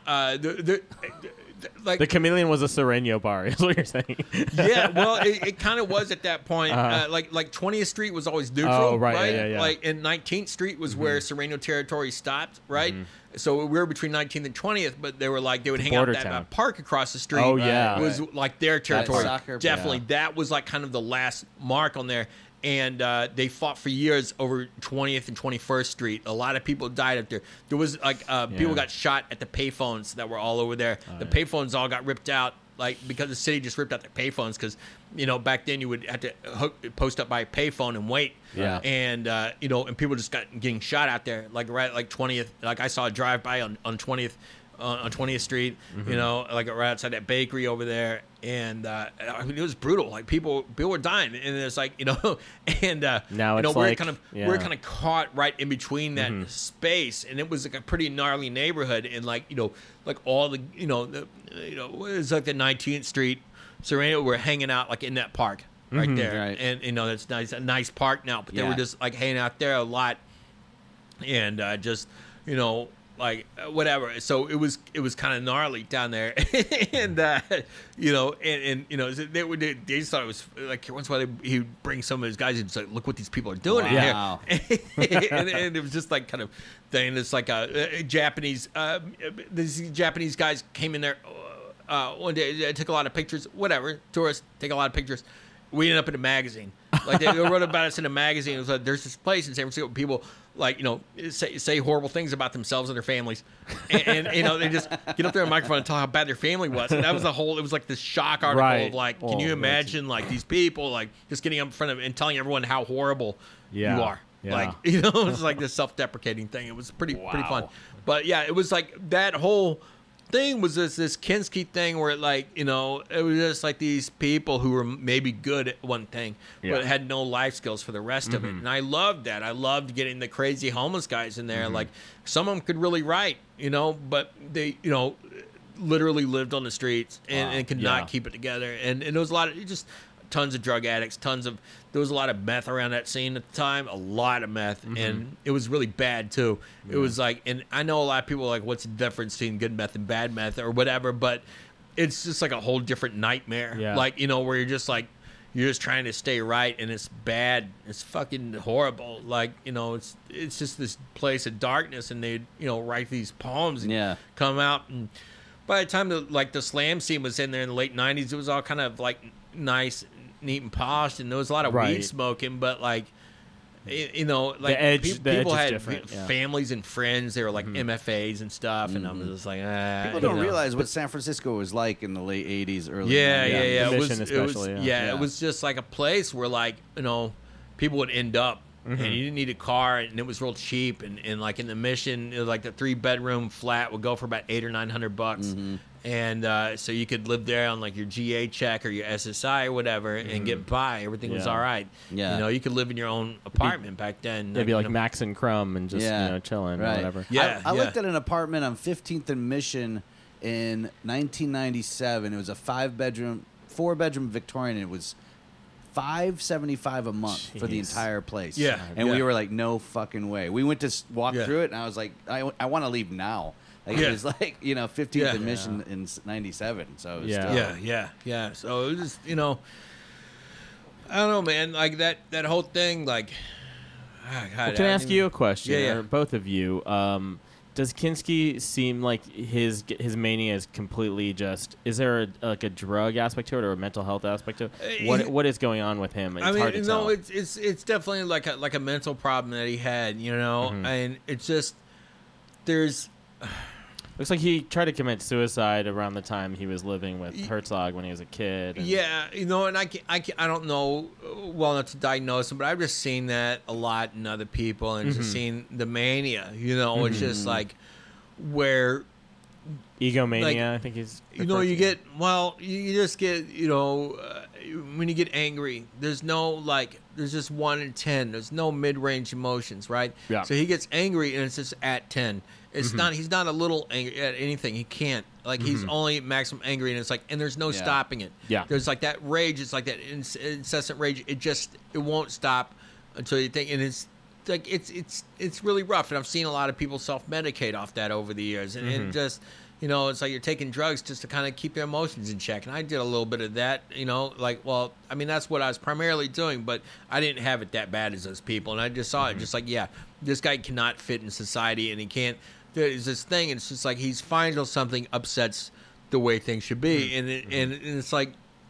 Like the Chameleon was a Sereno bar, is what you're saying. Yeah, well, it kind of was at that point. Like 20th Street was always neutral, oh, right? Yeah. Like, and 19th Street was where Sereno territory stopped, right? So we were between 19th and 20th, but they would hang out at that park across the street. Oh, yeah. Was like their territory. Soccer, definitely, that was like kind of the last mark on there. And they fought for years over 20th and 21st Street. A lot of people died up there. There was people got shot at the payphones that were all over there. The payphones all got ripped out, like because the city just ripped out the payphones. Because back then you would have to post up by a payphone and wait. Yeah. And and people just getting shot out there, like right like 20th. Like I saw a drive by on 20th. On 20th Street, like right outside that bakery over there, and I mean, it was brutal. Like people were dying, and it's like and now it's we're like, kind of caught right in between that space, and it was like a pretty gnarly neighborhood, and like all the it was like the 19th Street, Sereno were hanging out like in that park right there, right. and it's nice, a nice park now, but they were just like hanging out there a lot, and just like whatever. So it was kind of gnarly down there, and they just thought it was like once in a while he'd bring some of his guys and just like, look what these people are doing in here, and it was just like kind of thing. It's like a Japanese. These Japanese guys came in there one day. They took a lot of pictures. Whatever, tourists take a lot of pictures. We ended up in a magazine. Like they wrote about us in a magazine. It was like there's this place in San Francisco where people like say horrible things about themselves and their families, and they just get up there on a microphone and tell how bad their family was. And that was it was like this shock article of like, can you imagine like these people like just getting up in front of and telling everyone how horrible you are. Yeah. Like it's like this self-deprecating thing. It was pretty fun. But yeah, it was like that whole thing was this Kinski thing where it was just like these people who were maybe good at one thing but had no life skills for the rest of it, and I loved that. I loved getting the crazy homeless guys in there. Like some of them could really write, but they literally lived on the streets and could not keep it together, and there was a lot of just tons of drug addicts, there was a lot of meth around that scene at the time, a lot of meth, and it was really bad too. It was like, and I know a lot of people are like, what's the difference between good meth and bad meth or whatever, but it's just like a whole different nightmare. Like, where you're just trying to stay right, and it's bad, it's fucking horrible. Like, it's just this place of darkness, and they write these poems and come out, and by the time the slam scene was in there in the late 90s, it was all kind of like nice, neat and polished, and there was a lot of weed smoking, but like like the edge, people had different. families and friends. They were like MFAs and stuff, and I'm just like, people don't realize what San Francisco was like in the late 80s, early 90s. It was just like a place where like people would end up. And you didn't need a car, and it was real cheap. And like in the Mission, it was like the 3-bedroom flat would go for about $800 or $900, and so you could live there on like your GA check or your SSI or whatever, and get by. Everything was all right. Yeah, you could live in your own apartment back then. It'd be like Max and Crumb and just chilling or whatever. Yeah, I looked at an apartment on 15th and Mission in 1997. It was a 4-bedroom Victorian. It was $575 a month for the entire place. And we were like, no fucking way. We went to walk through it, and I was like, I want to leave now. Like it was like 15th and Mission in 97. So it was still, So it was just I don't know, man. Like that whole thing. Like, can I ask you a question? Or both of you. Does Kinski seem like his mania is completely just? Is there a drug aspect to it or a mental health aspect to it? What is going on with him? It's hard to tell. It's definitely like a mental problem that he had, and it's just there's. Looks like he tried to commit suicide around the time he was living with Herzog when he was a kid. And I don't know well enough to diagnose him, but I've just seen that a lot in other people, and just seen the mania. It's just like where egomania. Like, I think he's. You just get when you get angry. There's just 1 in 10. There's no mid-range emotions, right? Yeah. So he gets angry, and it's just at 10. It's not. He's not a little angry at anything. He can't. Like he's only maximum angry, and it's like, and there's no stopping it. Yeah. There's like that rage. It's like that incessant rage. It won't stop until you think. And like it's really rough, and I've seen a lot of people self-medicate off that over the years, and just, you know, it's like you're taking drugs just to kind of keep your emotions in check. And I did a little bit of that, you know, like, well, I mean, that's what I was primarily doing, but I didn't have it that bad as those people, and I just saw it just like, yeah, this guy cannot fit in society, and he can't. There's this thing, and it's just like he's finds something upsets the way things should be, and it's like.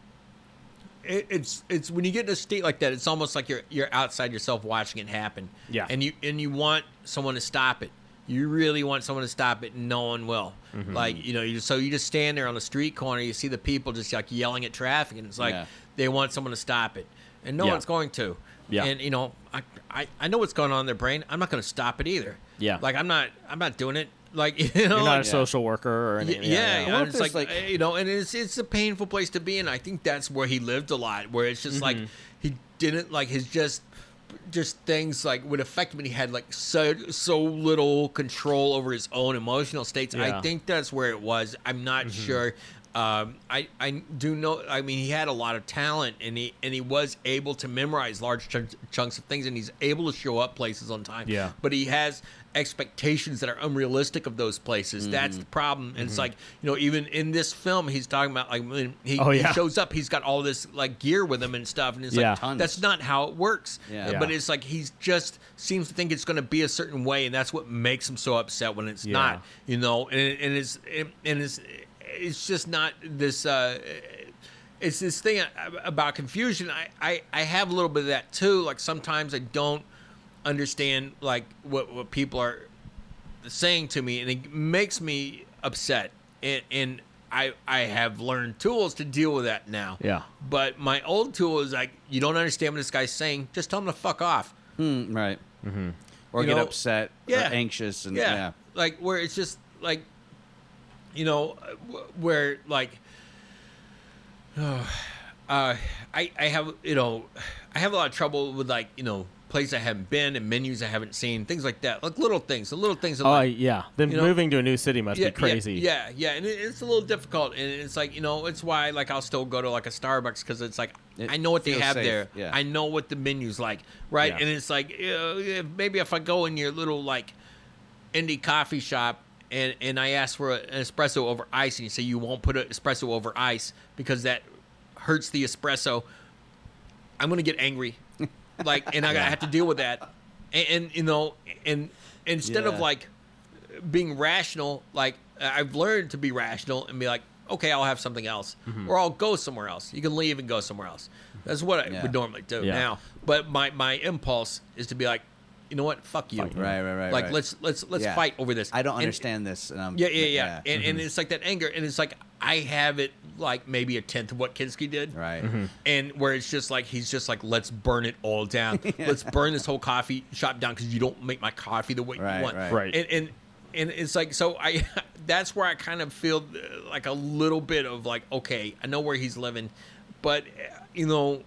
It's when you get in a state like that, it's almost like you're outside yourself watching it happen. Yeah. And you want someone to stop it. You really want someone to stop it, and no one will. Like, you know, you just stand there on the street corner, you see the people just like yelling at traffic, and it's like they want someone to stop it, and no one's going to. Yeah. And you know, I know what's going on in their brain. I'm not going to stop it either. Yeah. Like I'm not doing it. Like, you know, you're not a social worker or anything. Yeah. It's like, you know, and it's a painful place to be, and I think that's where he lived a lot, where it's just like he didn't like his just things like would affect him, and he had like so little control over his own emotional states. I think that's where it was. I'm not sure. I do know. I mean, he had a lot of talent, and he was able to memorize large chunks of things, and he's able to show up places on time. Yeah. But he has expectations that are unrealistic of those places. That's the problem. And it's like, you know, even in this film, he's talking about like when he shows up, he's got all this like gear with him and stuff, and it's like that's not how it works. But it's like he's just seems to think it's going to be a certain way, and that's what makes him so upset when it's not. You know, and it's just not this. It's this thing about confusion. I have a little bit of that too. Like sometimes I don't understand like what people are saying to me, and it makes me upset. And I have learned tools to deal with that now. Yeah. But my old tool is like, you don't understand what this guy's saying, just tell him to fuck off. Right. Or you get upset or anxious, and like where it's just like. You know, where like, I have I have a lot of trouble with like, you know, places I haven't been and menus I haven't seen, things like that, like little things. Then moving to a new city must be crazy. Yeah, and it's a little difficult, and it's like, you know, it's why like I'll still go to like a Starbucks because it's like I know what they have safe. There. Yeah. I know what the menu's like, right? Yeah. And it's like maybe if I go in your little like indie coffee shop. And I ask for an espresso over ice, and you say you won't put an espresso over ice because that hurts the espresso. I'm gonna get angry, like, and I have to deal with that. And you know, and instead of like being rational, like I've learned to be rational and be like, okay, I'll have something else, or I'll go somewhere else. You can leave and go somewhere else. That's what I would normally do now. But my impulse is to be like, you know what? Fuck you. Right. Like let's fight over this. I don't understand this. And yeah. And it's like that anger, and it's like I have it like maybe a tenth of what Kinski did. Right. And where it's just like he's just like, let's burn it all down. Let's burn this whole coffee shop down because you don't make my coffee the way you want. Right. And it's like, so that's where I kind of feel like a little bit of like, okay, I know where he's living, but you know,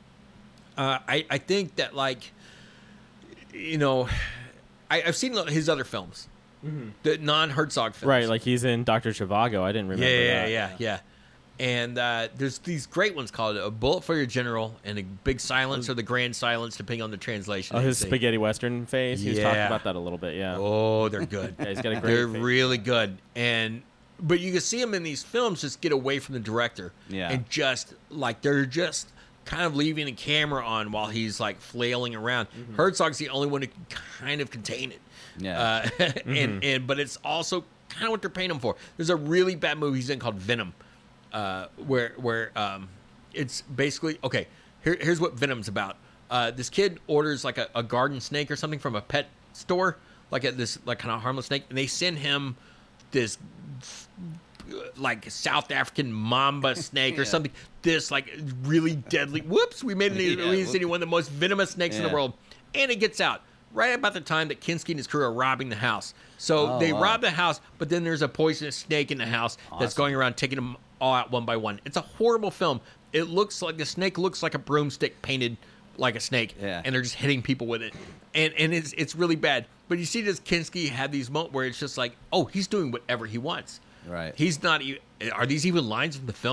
I think that like. You know, I've seen his other films, the non-Herzog films. Right, like he's in Dr. Zhivago. I didn't remember that. Yeah. And there's these great ones called A Bullet for Your General and A Big Silence or The Grand Silence, depending on the translation. Oh, his spaghetti western face? He was talking about that a little bit, Oh, they're good. He's got a great They're face. really good. But you can see him in these films just get away from the director. Yeah. And just, like, they're just... kind of leaving the camera on while he's like flailing around. Herzog's the only one who can kind of contain it. Yeah. But it's also kind of what they're paying him for. There's a really bad movie he's in called Venom, where it's basically okay. Here's what Venom's about. This kid orders like a garden snake or something from a pet store, like this like kind of harmless snake, and they send him this like South African mamba snake or something. This like really deadly. Whoops! We made it one of the most venomous snakes in the world, and it gets out right about the time that Kinski and his crew are robbing the house. So they rob the house, but then there's a poisonous snake in the house that's going around taking them all out one by one. It's a horrible film. It looks like the snake looks like a broomstick painted like a snake, and they're just hitting people with it, and it's really bad. But you see, this Kinski had these moments where it's just like, oh, he's doing whatever he wants. Right. He's not even. Are these even lines from the film?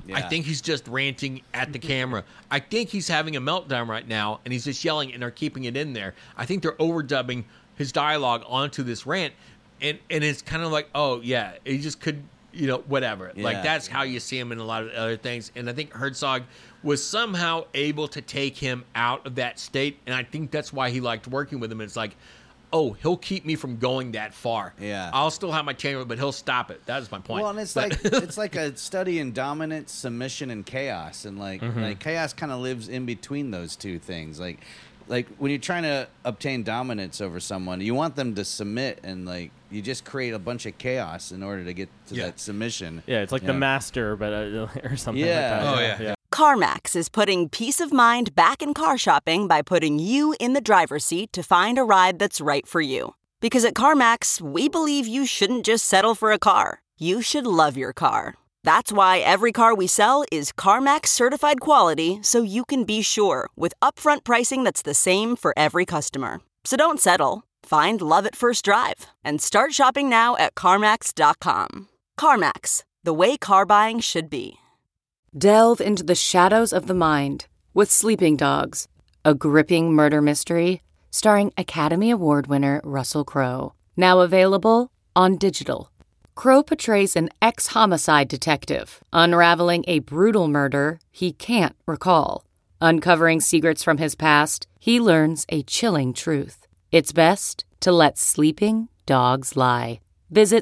I think he's just ranting at the camera. I think he's having a meltdown right now, and he's just yelling, and they're keeping it in there. I think they're overdubbing his dialogue onto this rant, and it's kind of like, oh, yeah, he just could, whatever. Yeah. Like, that's how you see him in a lot of other things. And I think Herzog was somehow able to take him out of that state, and I think that's why he liked working with him. It's like, oh, he'll keep me from going that far. Yeah. I'll still have my chamber, but he'll stop it. That is my point. Well, and it's like a study in dominance, submission, and chaos, and like chaos kind of lives in between those two things. Like when you're trying to obtain dominance over someone, you want them to submit, and like you just create a bunch of chaos in order to get to that submission. Yeah, it's like the master, but or something. Yeah. Like that. Oh yeah. CarMax is putting peace of mind back in car shopping by putting you in the driver's seat to find a ride that's right for you. Because at CarMax, we believe you shouldn't just settle for a car. You should love your car. That's why every car we sell is CarMax certified quality, so you can be sure with upfront pricing that's the same for every customer. So don't settle. Find love at first drive and start shopping now at CarMax.com. CarMax, the way car buying should be. Delve into the shadows of the mind with Sleeping Dogs, a gripping murder mystery starring Academy Award winner Russell Crowe. Now available on digital. Crowe portrays an ex-homicide detective unraveling a brutal murder he can't recall. Uncovering secrets from his past, he learns a chilling truth. It's best to let sleeping dogs lie. Visit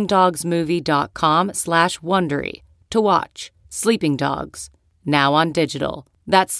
sleepingdogsmovie.com/Wondery to watch Sleeping Dogs, now on digital. That's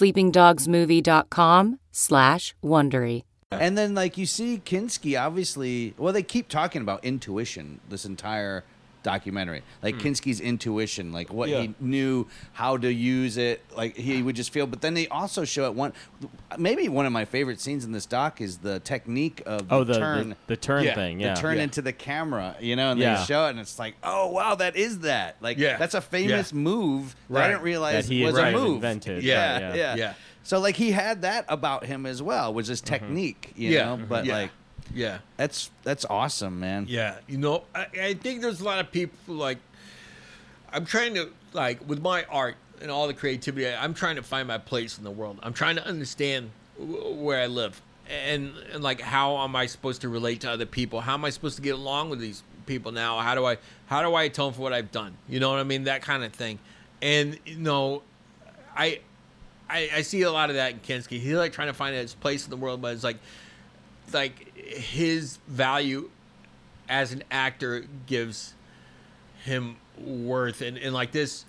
sleepingdogsmovie.com/Wondery. And then, like, you see Kinski, obviously, well, they keep talking about intuition this entire documentary. Like, Kinski's intuition, like, what he knew, how to use it, like, he would just feel. But then they also show it maybe one of my favorite scenes in this doc is the technique of the turn. The turn thing, The turn into the camera, and they show it, and it's like, oh, wow, that is that. Like, that's a famous move that I didn't realize was a move. Invented. Yeah. So, like, he had that about him as well, was his technique, you know? But, that's awesome, man. Yeah. I think there's a lot of people, like, I'm trying to, like, with my art and all the creativity, I'm trying to find my place in the world. I'm trying to understand where I live and, like, how am I supposed to relate to other people? How am I supposed to get along with these people now? How do I atone for what I've done? You know what I mean? That kind of thing. And, I see a lot of that in Kinski. He's like trying to find his place in the world, but it's like his value as an actor gives him worth, and like this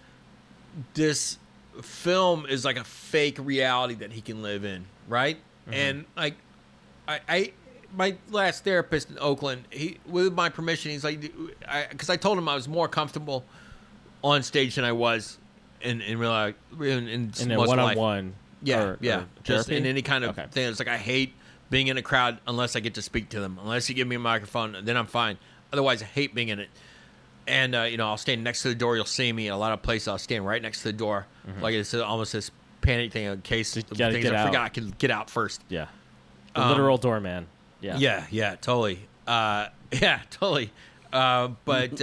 film is like a fake reality that he can live in, right? And like I my last therapist in Oakland, he, with my permission, he's like, because I told him I was more comfortable on stage than I was in real life, in a one-on-one. Yeah, just therapy? in any kind of thing. It's like I hate being in a crowd unless I get to speak to them. Unless you give me a microphone, then I'm fine. Otherwise, I hate being in it. And I'll stand next to the door. You'll see me in a lot of places. I'll stand right next to the door, like it's almost this panic thing in case things I forgot I can get out first. Yeah, the literal doorman. Yeah, totally. Totally. But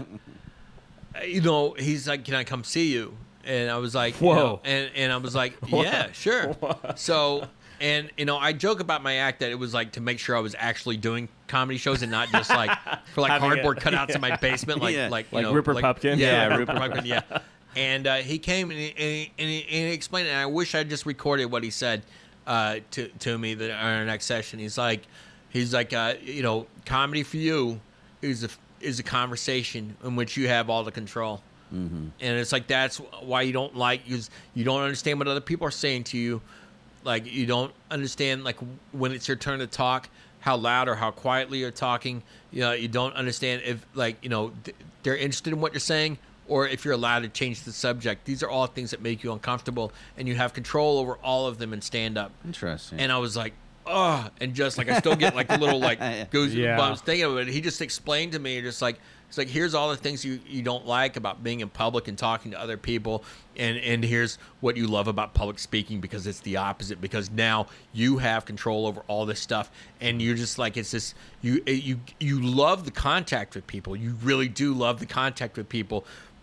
he's like, "Can I come see you?" And I was like, "Whoa!" And I was like, "Yeah, sure." So, and I joke about my act that it was like to make sure I was actually doing comedy shows and not just like for like cardboard cutouts in my basement, like Rupert Pupkin. Yeah, Rupert Pupkin. Yeah. And he came and he explained it. And I wish I just recorded what he said to me on our next session. He's like, comedy for you is a conversation in which you have all the control. And it's like that's why you don't understand what other people are saying to you. Like you don't understand like when it's your turn to talk, how loud or how quietly you're talking. You don't understand if they're interested in what you're saying or if you're allowed to change the subject. These are all things that make you uncomfortable, and you have control over all of them in stand up. Interesting. And I was like, oh, and just like I still get like a little like goosebumps thinking of it. He just explained to me, just like it's like here's all the things you don't like about being in public and talking to other people, and here's what you love about public speaking because it's the opposite. Because now you have control over all this stuff, and you're just like it's this you love the contact with people. You really do love the contact with people,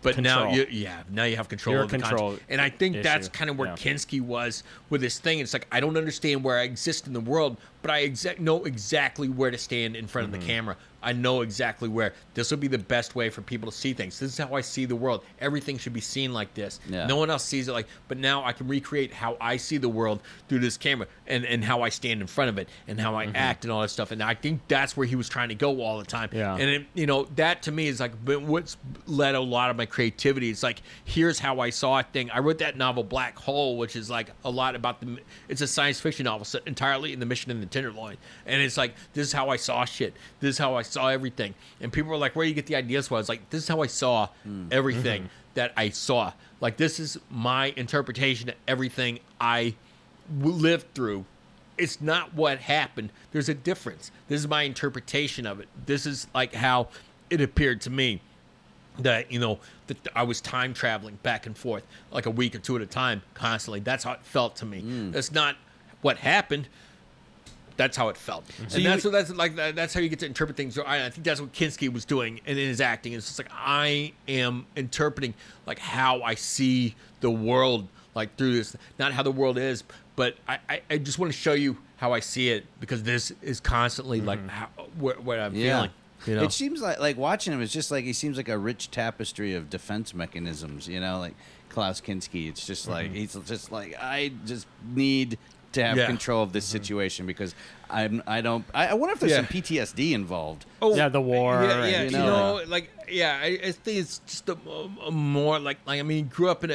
But control. now you have control You're of the control content. And I think that's issue. kind of where Yeah. Kinski was with this thing. It's like, I don't understand where I exist in the world, but I know exactly where to stand in front of the camera. I know exactly where. This will be the best way for people to see things. This is how I see the world. Everything should be seen like this. Yeah. No one else sees it like, but now I can recreate how I see the world through this camera and how I stand in front of it and how I act and all that stuff. And I think that's where he was trying to go all the time. Yeah. And that to me is like what's led a lot of my creativity. It's like, here's how I saw a thing. I wrote that novel Black Hole, which is like a lot about it's a science fiction novel set entirely in the Mission and the Tenderloin. And it's like, this is how I saw shit. This is how I saw everything. And people were like, where do you get the ideas from? I was like, this is how I saw everything that I saw. Like, this is my interpretation of everything I lived through. It's not what happened. There's a difference. This is my interpretation of it. This is like how it appeared to me that, that I was time traveling back and forth like a week or two at a time constantly. That's how it felt to me. That's not what happened. That's how it felt. So And that's how you get to interpret things. I think that's what Kinski was doing in his acting. It's just like, I am interpreting like how I see the world, like through this, not how the world is, but I just want to show you how I see it, because this is constantly like what I'm feeling. It seems like watching him, it's just like he seems like a rich tapestry of defense mechanisms, like Klaus Kinski. It's just like he's just like, I just need to have control of this situation, because I wonder if there's some PTSD involved. Oh, yeah, the war. Yeah, and, I think it's just a more like I mean, he grew up in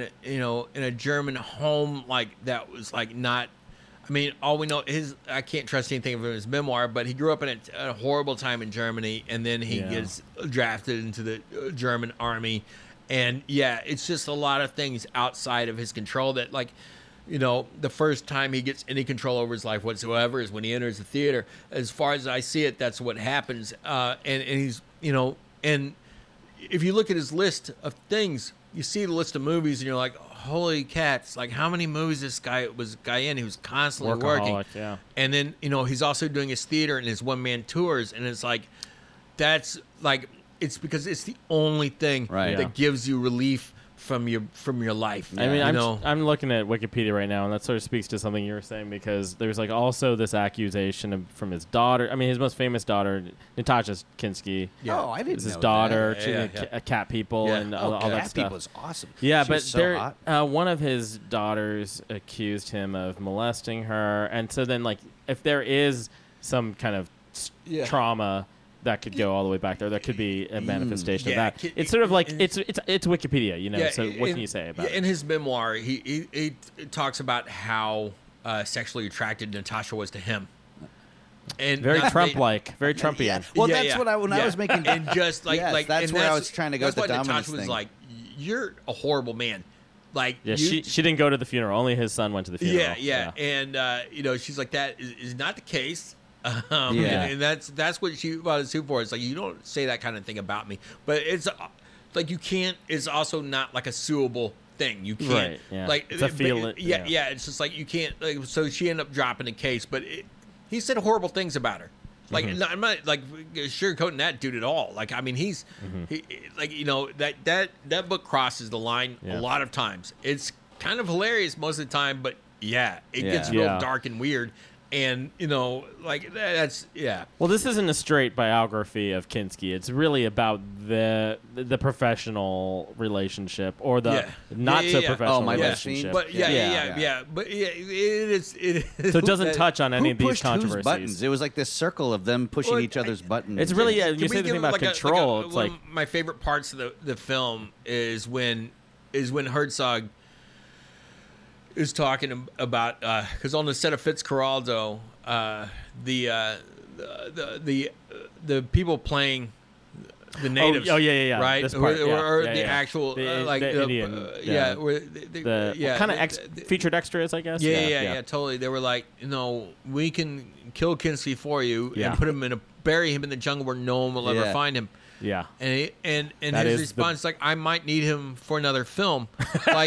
a German home like that was like not. I mean, all we know I can't trust anything from his memoir, but he grew up in a horrible time in Germany, and then he gets drafted into the German army, and it's just a lot of things outside of his control that like. The first time he gets any control over his life whatsoever is when he enters the theater. As far as I see it, that's what happens. And he's, and if you look at his list of things, you see the list of movies and you're like, holy cats, like how many movies this guy in? He was constantly working. Yeah. And then, he's also doing his theater and his one-man tours. And it's like, that's like, it's because it's the only thing that gives you relief from your life. I mean, I'm looking at Wikipedia right now, and that sort of speaks to something you were saying, because there's like also this accusation from his daughter. I mean, his most famous daughter, Natasha Kinski. Yeah. Oh, I didn't is know his daughter. that. Cat people and all that stuff. Cat People's awesome. Yeah, she but was so hot. one of his daughters accused him of molesting her, and so then like if there is some kind of trauma that could go all the way back there. That could be a manifestation of that. It's sort of like it's Wikipedia, so what can you say about it? In his memoir, he talks about how sexually attracted Natasha was to him. And very Trump-like, very Trumpian. Well, that's what I was making. And just like that's where I was trying to go with the dominance Natasha was thing. like, "You're a horrible man." Like, she didn't go to the funeral. Only his son went to the funeral. Yeah. And she's like, that is not the case. And that's what she was super for. It's like, you don't say that kind of thing about me, but it's like you can't. It's also not like a suable thing. You can't. Right, yeah. Like it's a feeling. Yeah. It's just like you can't. Like, so she ended up dropping the case, but he said horrible things about her. Like I'm not like sugarcoating that dude at all. Like I mean, he like that book crosses the line a lot of times. It's kind of hilarious most of the time, but it gets real dark and weird. And, like, that's, Well, this isn't a straight biography of Kinski. It's really about the professional relationship or the not-so-professional relationship. But, But, it is. So it doesn't touch on any of these controversies. Whose buttons? It was like this circle of them pushing each other's buttons. It's really, you say the thing about control. It's like my favorite parts of the film is when Herzog is talking about because on the set of Fitzcarraldo, the people playing the natives, right? This part, or the actual the Indian, kind of featured extras, I guess. Yeah, totally. They were like, we can kill Kinski for you and put him bury him in the jungle where no one will ever find him. Yeah, and his response like, I might need him for another film, like,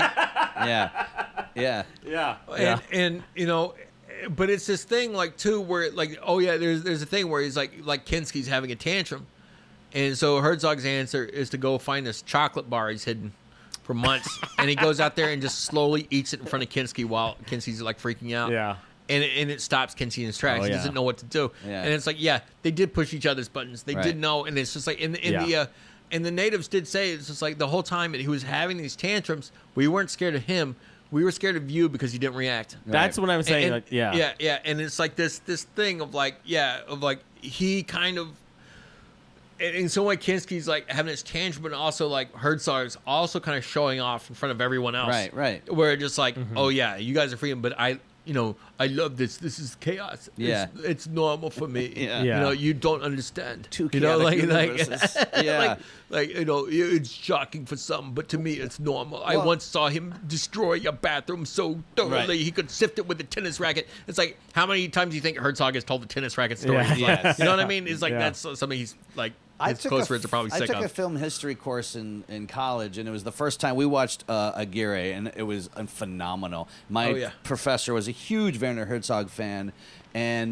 and but it's this thing like too where like, there's a thing where he's like Kinski's having a tantrum, And so Herzog's answer is to go find this chocolate bar he's hidden for months, and he goes out there and just slowly eats it in front of Kinski while Kinski's like freaking out. Yeah. And it stops Kinski in his tracks. He doesn't know what to do. Yeah. And it's like, they did push each other's buttons. They did know, and it's just like and the natives did say it's just like the whole time he was having these tantrums, we weren't scared of him. We were scared of you because you didn't react. That's what I'm saying. And, and it's like this thing of like he kind of. In some way, Kinski's like having this tantrum, but also like Herzog's also kind of showing off in front of everyone else. Right. Where it's just like, oh yeah, you guys are freedom, but I love this. This is chaos. Yeah. It's normal for me. Yeah. You don't understand. Two chaotic universes. It's shocking for some, but to me, it's normal. I once saw him destroy a bathroom so thoroughly he could sift it with a tennis racket. It's like, how many times do you think Herzog has told the tennis racket story? Yeah. Yes. You know what I mean? It's like that's something he's like. His close friends are probably sick of. I took a film history course in college, and it was the first time we watched Aguirre, and it was phenomenal. My professor was a huge Werner Herzog fan, and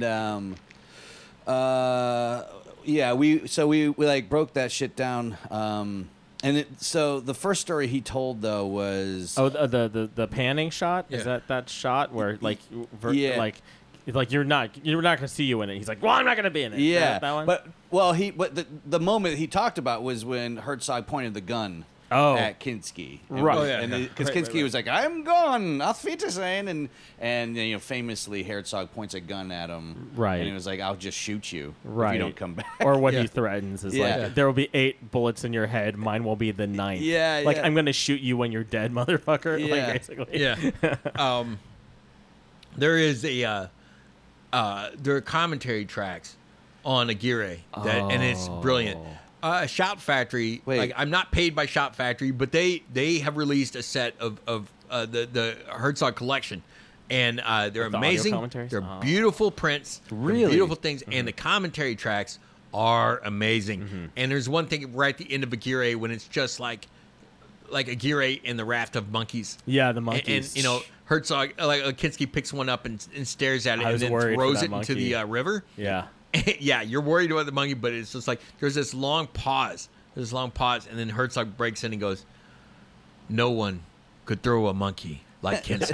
we like broke that shit down. So the first story he told though was the panning shot. Is that shot where like you're not gonna see you in it. He's like, well, I'm not gonna be in it. Yeah, that one? but the moment he talked about was when Herzog pointed the gun at Kinski, right? Because Kinski was like, "I'm gone, auf Wiedersehen," and famously Herzog points a gun at him, right? And he was like, "I'll just shoot you if you don't come back." Or what he threatens is like, "There will be 8 bullets in your head. Mine will be the 9th." Yeah, like I'm gonna shoot you when you're dead, motherfucker. Yeah, like, basically. Yeah. There is there are commentary tracks on Aguirre and it's brilliant. Shout Factory. Wait. Like, I'm not paid by Shout Factory, but they have released a set of the Herzog collection, and they're amazing. They're beautiful prints, really beautiful things, and the commentary tracks are amazing. And there's one thing right at the end of Aguirre when it's just like Aguirre and the raft of monkeys. Yeah, the monkeys. And Herzog, like Kinski picks one up and stares at it and then throws it into the river. Yeah. Yeah, you're worried about the monkey, but it's just like there's this long pause. And then Herzog breaks in and goes, "No one could throw a monkey like Kinski."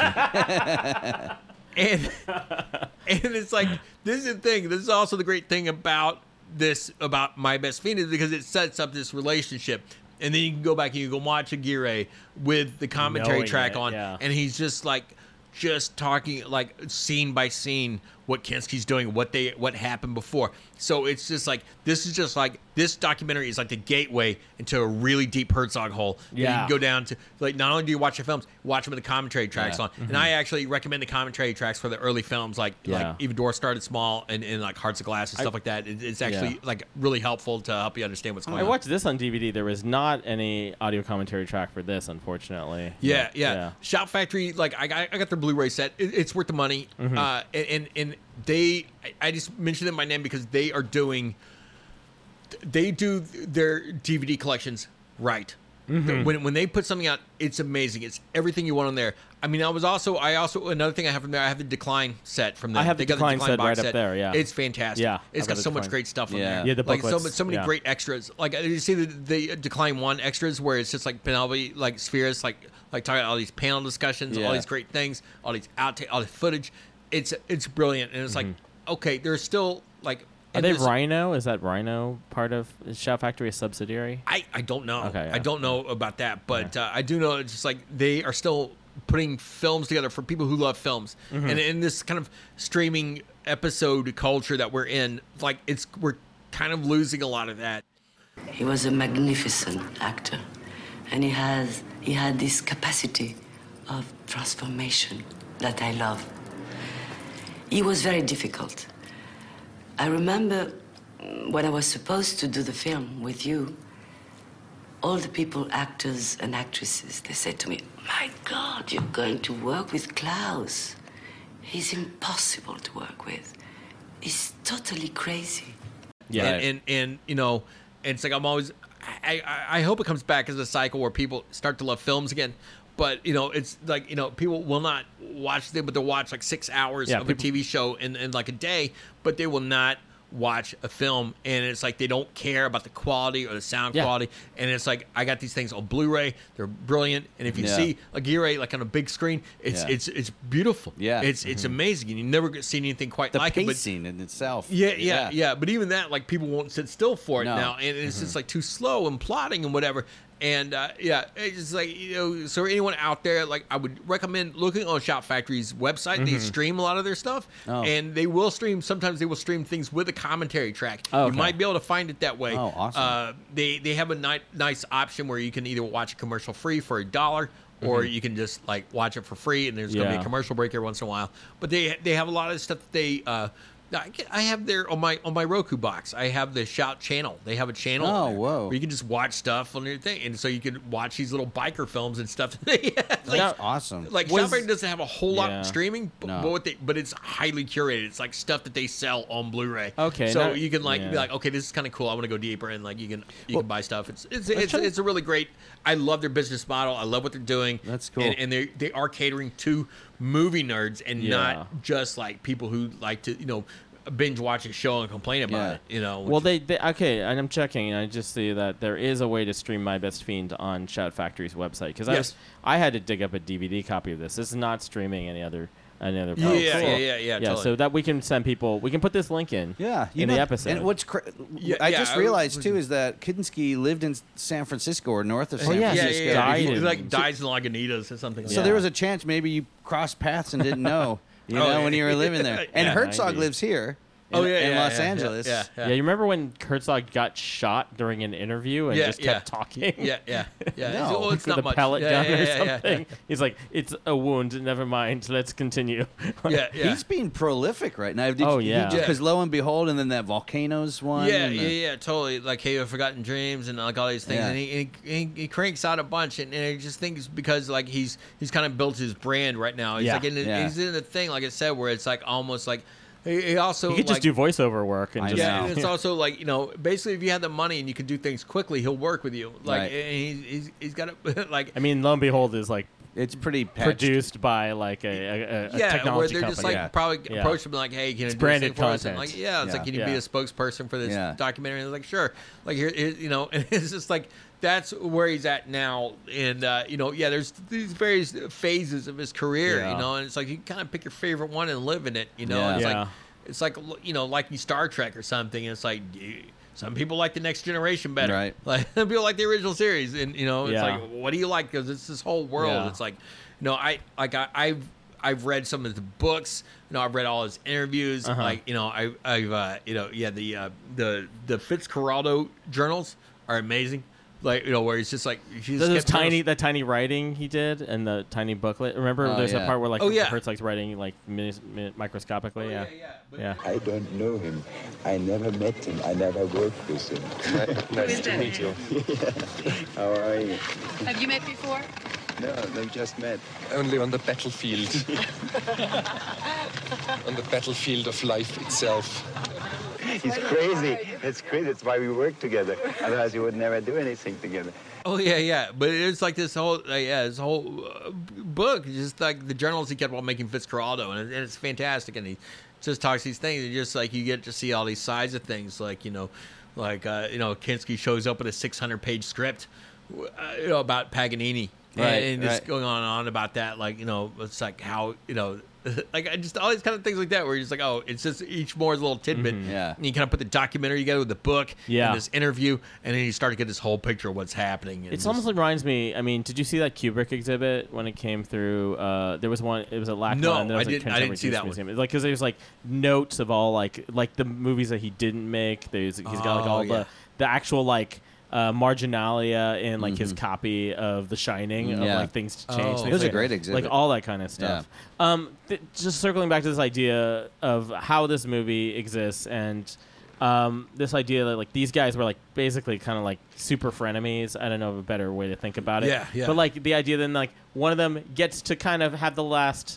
and it's like, this is the thing. This is also the great thing about My Best Fiend, is because it sets up this relationship. And then you can go back and you can watch Aguirre with the commentary track on, and he's just talking like scene by scene what Kinski's doing, what happened before. So it's just like this documentary is like the gateway into a really deep Herzog hole. Yeah. You can go down to, like, not only do you watch the films, watch them with the commentary tracks on. And I actually recommend the commentary tracks for the early films, like Even Door Started Small and like Hearts of Glass and stuff like that. It's actually like really helpful to help you understand what's going on. I watched this on DVD. There was not any audio commentary track for this, unfortunately. Yeah. Shout Factory, like I got their Blu-ray set. It's worth the money. And I just mentioned them by name because they do their DVD collections right. When they put something out, it's amazing. It's everything you want on there. I mean, I also another thing I have from there. I have the Decline set from them. I have the Decline set right up there. Yeah, it's fantastic. Yeah, it's got so much great stuff on there. Yeah, the booklets. Like so many great extras. Like, you see the Decline 1 extras where it's just like Penelope, like Spheres, like talking about all these panel discussions, all these great things, all these outtakes, all the footage. It's brilliant, and it's like, okay, there's still like. Are they Rhino? Is that Rhino part of Shout Factory, a subsidiary? I don't know. Okay, I don't know about that, but I do know it's just like they are still putting films together for people who love films, and in this kind of streaming episode culture that we're in, like we're kind of losing a lot of that. He was a magnificent actor, and he had this capacity of transformation that I love. He was very difficult. I remember when I was supposed to do the film with you, all the people, actors and actresses, they said to me, "My God, you're going to work with Klaus. He's impossible to work with. He's totally crazy." Yeah, and it's like I hope it comes back as a cycle where people start to love films again. But, it's like, people will not watch them, but they'll watch like 6 hours of a TV show in like a day, but they will not watch a film, and it's like they don't care about the quality or the sound quality, and it's like I got these things on Blu-ray, they're brilliant, and if you see Aguirre like on a big screen, it's beautiful. It's amazing, and you never seen anything quite like it. The pacing in itself. But even that, like, people won't sit still for it now, and it's just like too slow and plotting and whatever. And it's just like, so anyone out there, like, I would recommend looking on Shout Factory's website. They stream a lot of their stuff, and they will stream. Sometimes they will stream things with a commentary track. You might be able to find it that way. Oh, awesome! They have a nice option where you can either watch it commercial free for $1, or you can just like watch it for free, and there's going to be a commercial break every once in a while. But they have a lot of stuff that they. I have there on my Roku box. I have the Shout channel. They have a channel. Oh, whoa! Where you can just watch stuff on your thing, and so you can watch these little biker films and stuff. That's awesome. Like Shout Factory doesn't have a whole lot of streaming, but it's highly curated. It's like stuff that they sell on Blu-ray. Okay, so you can be like, okay, this is kind of cool. I want to go deeper, and like you can buy stuff. It's a really great. I love their business model. I love what they're doing. That's cool. And they are catering to movie nerds and not just like people who like to binge watch a show and complain about it. Well, they okay, and I'm checking, and I just see that there is a way to stream My Best Fiend on Shout Factory's website, because I had to dig up a DVD copy of this. This is not streaming any other. Totally. So that we can send people. We can put this link in. In the episode. And what's I just realized too is that Kinski lived in San Francisco or north of San Francisco. He like dies in Lagunitas or something. So there was a chance maybe you crossed paths and didn't know. When you were living there. And Herzog lives here. In Los Angeles. You remember when Herzog got shot during an interview and just kept talking? No. It's with not a much. pellet gun or something. He's like, it's a wound. Never mind. Let's continue. He's being prolific right now. Because lo and behold, and then that Volcanoes one. Totally. Like Hey, Forgotten Dreams and like all these things. And he cranks out a bunch, and I just think it's because like he's kind of built his brand right now. He's like he's in the thing, like I said, where it's like almost like. He also could just do voiceover work and and it's also like basically if you have the money and you can do things quickly, he'll work with you. Like and he's got to like. I mean, Lo and Behold is like it's pretty produced by like a technology where they're company. just like probably approach him like, hey, can you do branded content? Like it's like, can you be a spokesperson for this documentary? And they're like, sure. Like here, and it's just like. That's where he's at now, and there's these various phases of his career, and it's like you kind of pick your favorite one and live in it, It's like like Star Trek or something. And it's like some people like the Next Generation better, right? Like some people like the original series, and it's like, what do you like? Because it's this whole world. It's like, I've read some of the books. I've read all his interviews. Like the Fitzcarraldo journals are amazing. Like where he's just like that tiny writing he did and the tiny booklet. Remember, there's a part where like Herzog's writing like microscopically. I don't know him. I never met him. I never worked with him. Nice to meet you. How are you? Have you met before? No, we just met. Only on the battlefield. On the battlefield of life itself. He's crazy. It's crazy. That's why we work together. Otherwise, we would never do anything together. Oh yeah. But it's like this whole book, just like the journals he kept while making Fitzcarraldo, and it's fantastic. And he just talks these things, and just like you get to see all these sides of things, like Kinski shows up with a 600-page script, about Paganini, and just going on and on about that, like it's like how like just all these kind of things like that, where you're just like, oh, it's just each more is a little tidbit. And you kind of put the documentary together with the book and this interview, and then you start to get this whole picture of what's happening. It almost reminds me. I mean, did you see that Kubrick exhibit when it came through? There was one. It was at LACMA. No, I didn't see that Museum. Like because there's like notes of all like the movies that he didn't make. He's got like all the actual like. Marginalia in like his copy of The Shining, of like things changed. It was a great exhibit, like all that kind of stuff. Just circling back to this idea of how this movie exists, and this idea that like these guys were like basically kind of like super frenemies. I don't know of a better way to think about it. But like the idea then like one of them gets to kind of have the last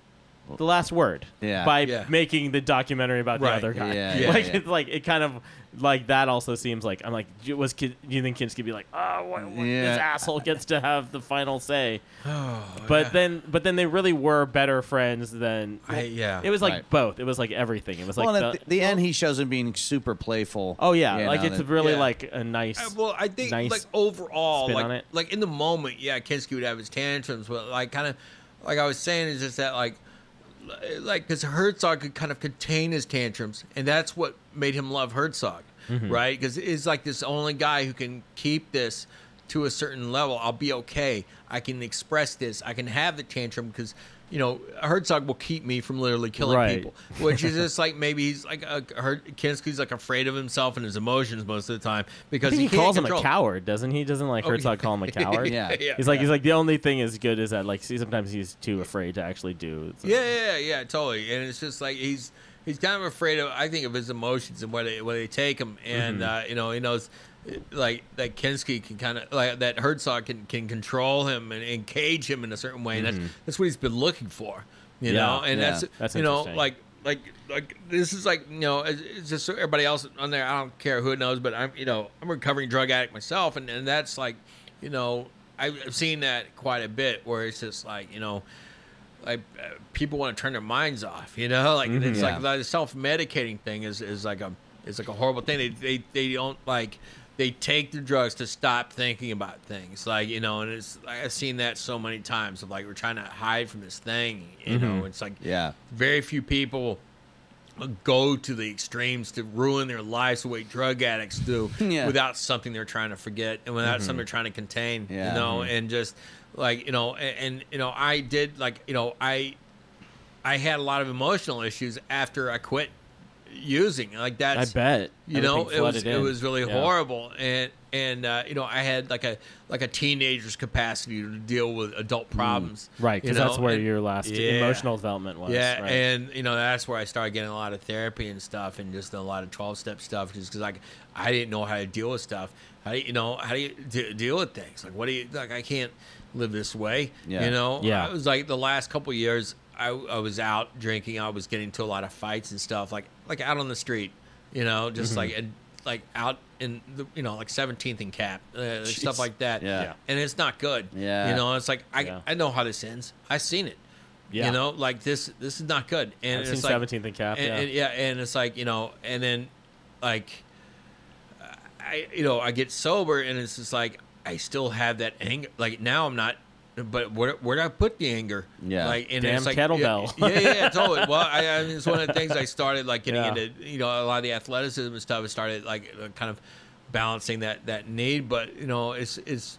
word by making the documentary about the other guy. It's like it kind of like that also seems like I'm like, do you think Kinski would be like, this asshole gets to have the final say? But then they really were better friends than. It was like both. It was like everything. It was like at the end he shows him being super playful. Oh yeah, like it's really like a nice. I think nice like overall, spin on it. like in the moment, Kinski would have his tantrums, but like kind of like I was saying is just that like because Herzog could kind of contain his tantrums, and that's what made him love Herzog, right? Because it's like this only guy who can keep this to a certain level. I'll be okay. I can express this. I can have the tantrum because Herzog will keep me from literally killing people, which is just like maybe he's like Kinski's like afraid of himself and his emotions most of the time because he calls him a coward, doesn't he? Doesn't like Herzog call him a coward? He's like the only thing is good is that like sometimes he's too afraid to actually do. Totally. And it's just like he's kind of afraid of of his emotions and where they take him, and he knows. Like that Kinski can kind of like that Herzog can control him and cage him in a certain way, and that's what he's been looking for, know. And that's like this is like it's just everybody else on there. I don't care who it knows, but I'm a recovering drug addict myself, and that's like I've seen that quite a bit where it's just like like people want to turn their minds off, it's like the self-medicating thing is like a horrible thing. They don't like. They take the drugs to stop thinking about things, and it's I've seen that so many times of like we're trying to hide from this thing, It's like very few people go to the extremes to ruin their lives the way drug addicts do, without something they're trying to forget and without something they're trying to contain, and just like I did like I had a lot of emotional issues after I quit using like that. I bet it was really horrible, and I had like a teenager's capacity to deal with adult problems, right? Because that's where your last emotional development was. And that's where I started getting a lot of therapy and stuff, and just a lot of 12-step stuff, just because I didn't know how to deal with stuff. How do you deal with things? Like, what do you like? I can't live this way. It was like the last couple of years. I was out drinking. I was getting into a lot of fights and stuff, like out on the street, just like out in the like 17th and Cap, stuff like that. And it's not good. It's like I know how this ends. I've seen it. Like this is not good. And I've it's seen like 17th and Cap. And it's like and then like I get sober, and it's just like I still have that anger. Like now I'm not. But where do I put the anger? Like, and damn it's like, kettlebell. Totally. Well, it's one of the things I started like getting into. A lot of the athleticism and stuff. I started like kind of balancing that need. But it's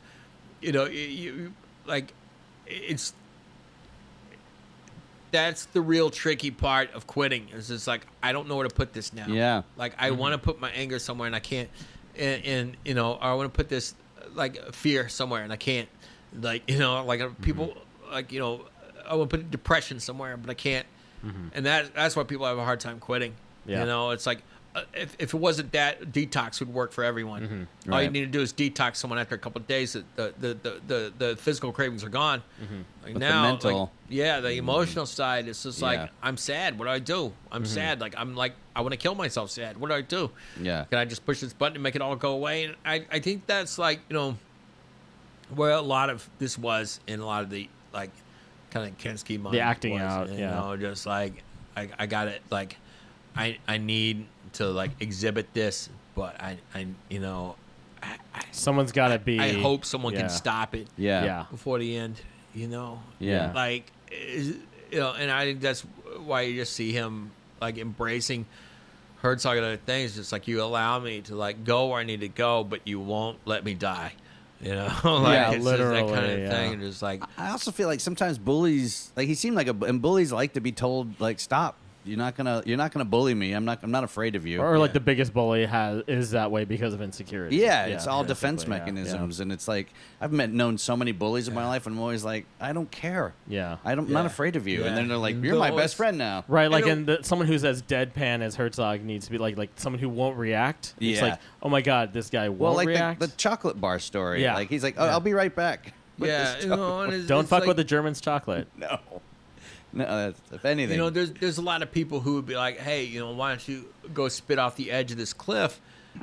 that's the real tricky part of quitting. It's just like I don't know where to put this now. Yeah. Like I want to put my anger somewhere and I can't, and I want to put this like fear somewhere and I can't. Like people like I want to put depression somewhere, but I can't, and that's why people have a hard time quitting. It's like if it wasn't that, detox would work for everyone. All you need to do is detox someone after a couple of days. The physical cravings are gone. Like now, the mental, the emotional side. It's just like I'm sad. What do I do? I'm sad. Like I want to kill myself. Sad. What do I do? Can I just push this button and make it all go away? And I think that's like where a lot of this was in a lot of the like kind of Kinski mind, the acting was, out, just like I got it. Like I need to like exhibit this, but I someone's got to be. I hope someone can stop it. Before the end, like and I think that's why you just see him like embracing Herzog and other things. Just like you allow me to like go where I need to go, but you won't let me die. It's literally just that kind of thing. And just like I also feel like sometimes bullies, like he seemed like and bullies like to be told like stop. You're not gonna bully me. I'm not afraid of you. Or like the biggest bully is that way because of insecurity. It's all defense mechanisms, and it's like I've known so many bullies in my life, and I'm always like, I don't care. I'm not afraid of you. And then they're like, you're my best friend now. Right, like someone who's as deadpan as Herzog needs to be like someone who won't react. It's like, oh my god, this guy won't react. The chocolate bar story. Like he's like, I'll be right back. Don't fuck with the German's chocolate. No, if anything. There's a lot of people who would be like, hey, why don't you go spit off the edge of this cliff?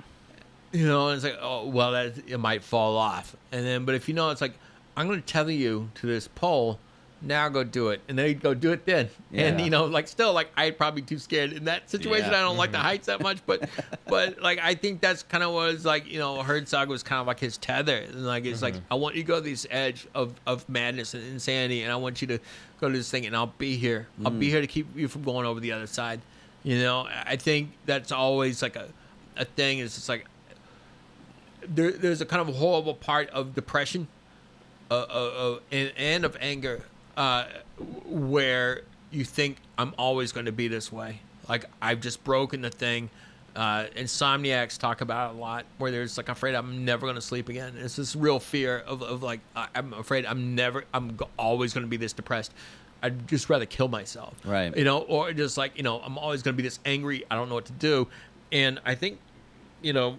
You know, and it's like, oh, well, it might fall off. And then, but if you know, it's like, I'm going to tether you to this pole. Now go do it. And then he'd go do it then. Yeah. And, you know, like, still, like, I'd probably be too scared in that situation. I don't like the heights that much. But, like, I think that's kind of was, like, you know, Herzog was kind of like his tether. And, like, it's like, I want you to go to this edge of madness and insanity. And I want you to go to this thing. And I'll be here. I'll be here to keep you from going over the other side. You know, I think that's always, like, a thing. It's just like, there's a kind of horrible part of depression and of anger where you think I'm always going to be this way. Like, I've just broken the thing. Insomniacs talk about it a lot, where there's like, afraid I'm never going to sleep again. It's this real fear of like, I'm afraid I'm always going to be this depressed. I'd just rather kill myself. Right. You know, or just like, you know, I'm always going to be this angry. I don't know what to do. And I think, you know,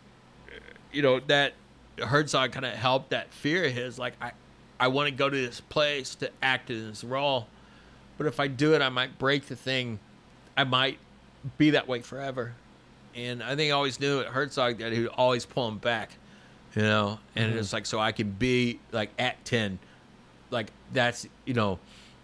that Herzog kind of helped that fear of his. Like, I want to go to this place to act in this role, but if I do it, I might break the thing. I might be that way forever. And I think I always knew at Herzog that he would always pull him back, you know, and it's like, so I can be like at 10. Like, that's, you know,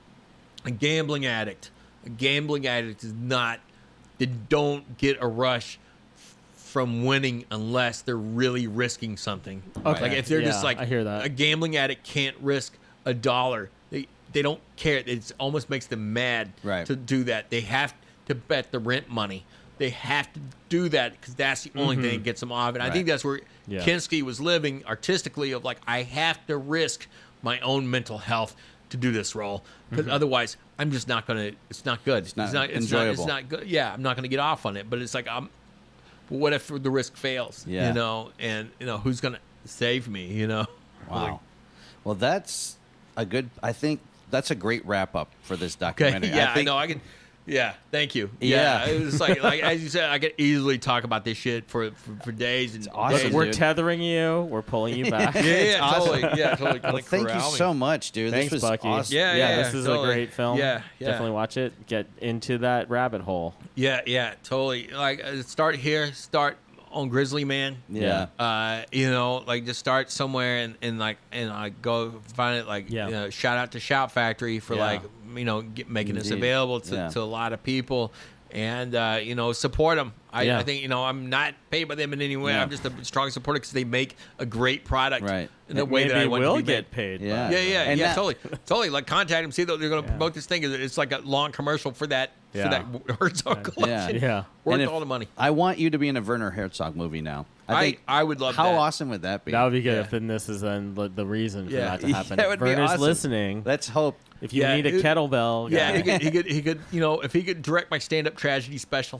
a gambling addict. A gambling addict is not, they don't get a rush from winning unless they're really risking something. Okay. Like, if they're just like, I hear that. A gambling addict can't risk $1. They don't care. It almost makes them mad to do that. They have to bet the rent money. They have to do that because that's the only thing that gets them off. And I think that's where Kinski was living artistically, of like, I have to risk my own mental health to do this role, because otherwise I'm just not going to, it's not good. It's not enjoyable. It's not good. Yeah, I'm not going to get off on it. But it's like, what if the risk fails? Yeah. You know, and, you know, who's going to save me, you know? Wow. Like, well, that's I think that's a great wrap up for this documentary. Okay, yeah, I know. I can. Yeah, thank you. Yeah. It was like as you said, I could easily talk about this shit for days. And awesome, we're dude. tethering you. We're pulling you back. Yeah, totally. Yeah, totally. Well, thank you so much, dude. Thanks, this was Bucky. awesome. Yeah, this is totally. a great film. Yeah. Definitely watch it. Get into that rabbit hole. Yeah, totally. Like, start here. Start on Grizzly Man. Yeah. You know, like, just start somewhere and go find it. Like, you know, shout out to Shout Factory for like, you know, making this available to a lot of people, and you know, support them. I think, you know, I'm not paid by them in any way. I'm just a strong supporter because they make a great product in the way that I want to be get paid. Yeah, totally. Like, contact them, see that they're going to promote this thing. It's like a long commercial for that Herzog collection. Worth all the money. I want you to be in a Werner Herzog movie now. I would love how that. How awesome would that be? That would be good if then this is then the reason for that to happen. That would be Werner's awesome. listening. Let's hope. If you need a kettlebell, he could, you know, if he could direct my stand-up tragedy special.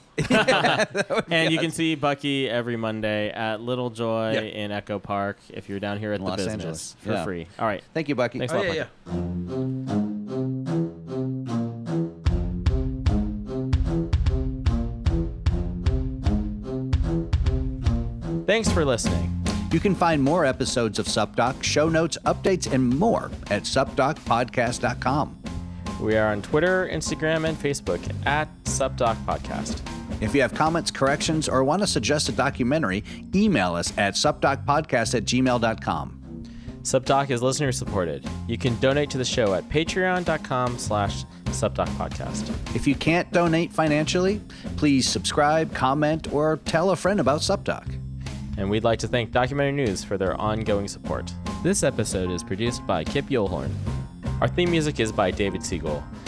And you can see Bucky every Monday at Little Joy in Echo Park if you're down here at Los the business Angeles. for free. All right. Thank you, Bucky. Thanks a lot, Bucky. Thanks for listening. You can find more episodes of SupDoc, show notes, updates, and more at supdocpodcast.com. We are on Twitter, Instagram, and Facebook at SupDoc Podcast. If you have comments, corrections, or want to suggest a documentary, email us at supdocpodcast@gmail.com. SupDoc is listener supported. You can donate to the show at patreon.com/SupDocPodcast. If you can't donate financially, please subscribe, comment, or tell a friend about SupDoc. And we'd like to thank Documentary News for their ongoing support. This episode is produced by Kip Yulhorn. Our theme music is by David Siegel.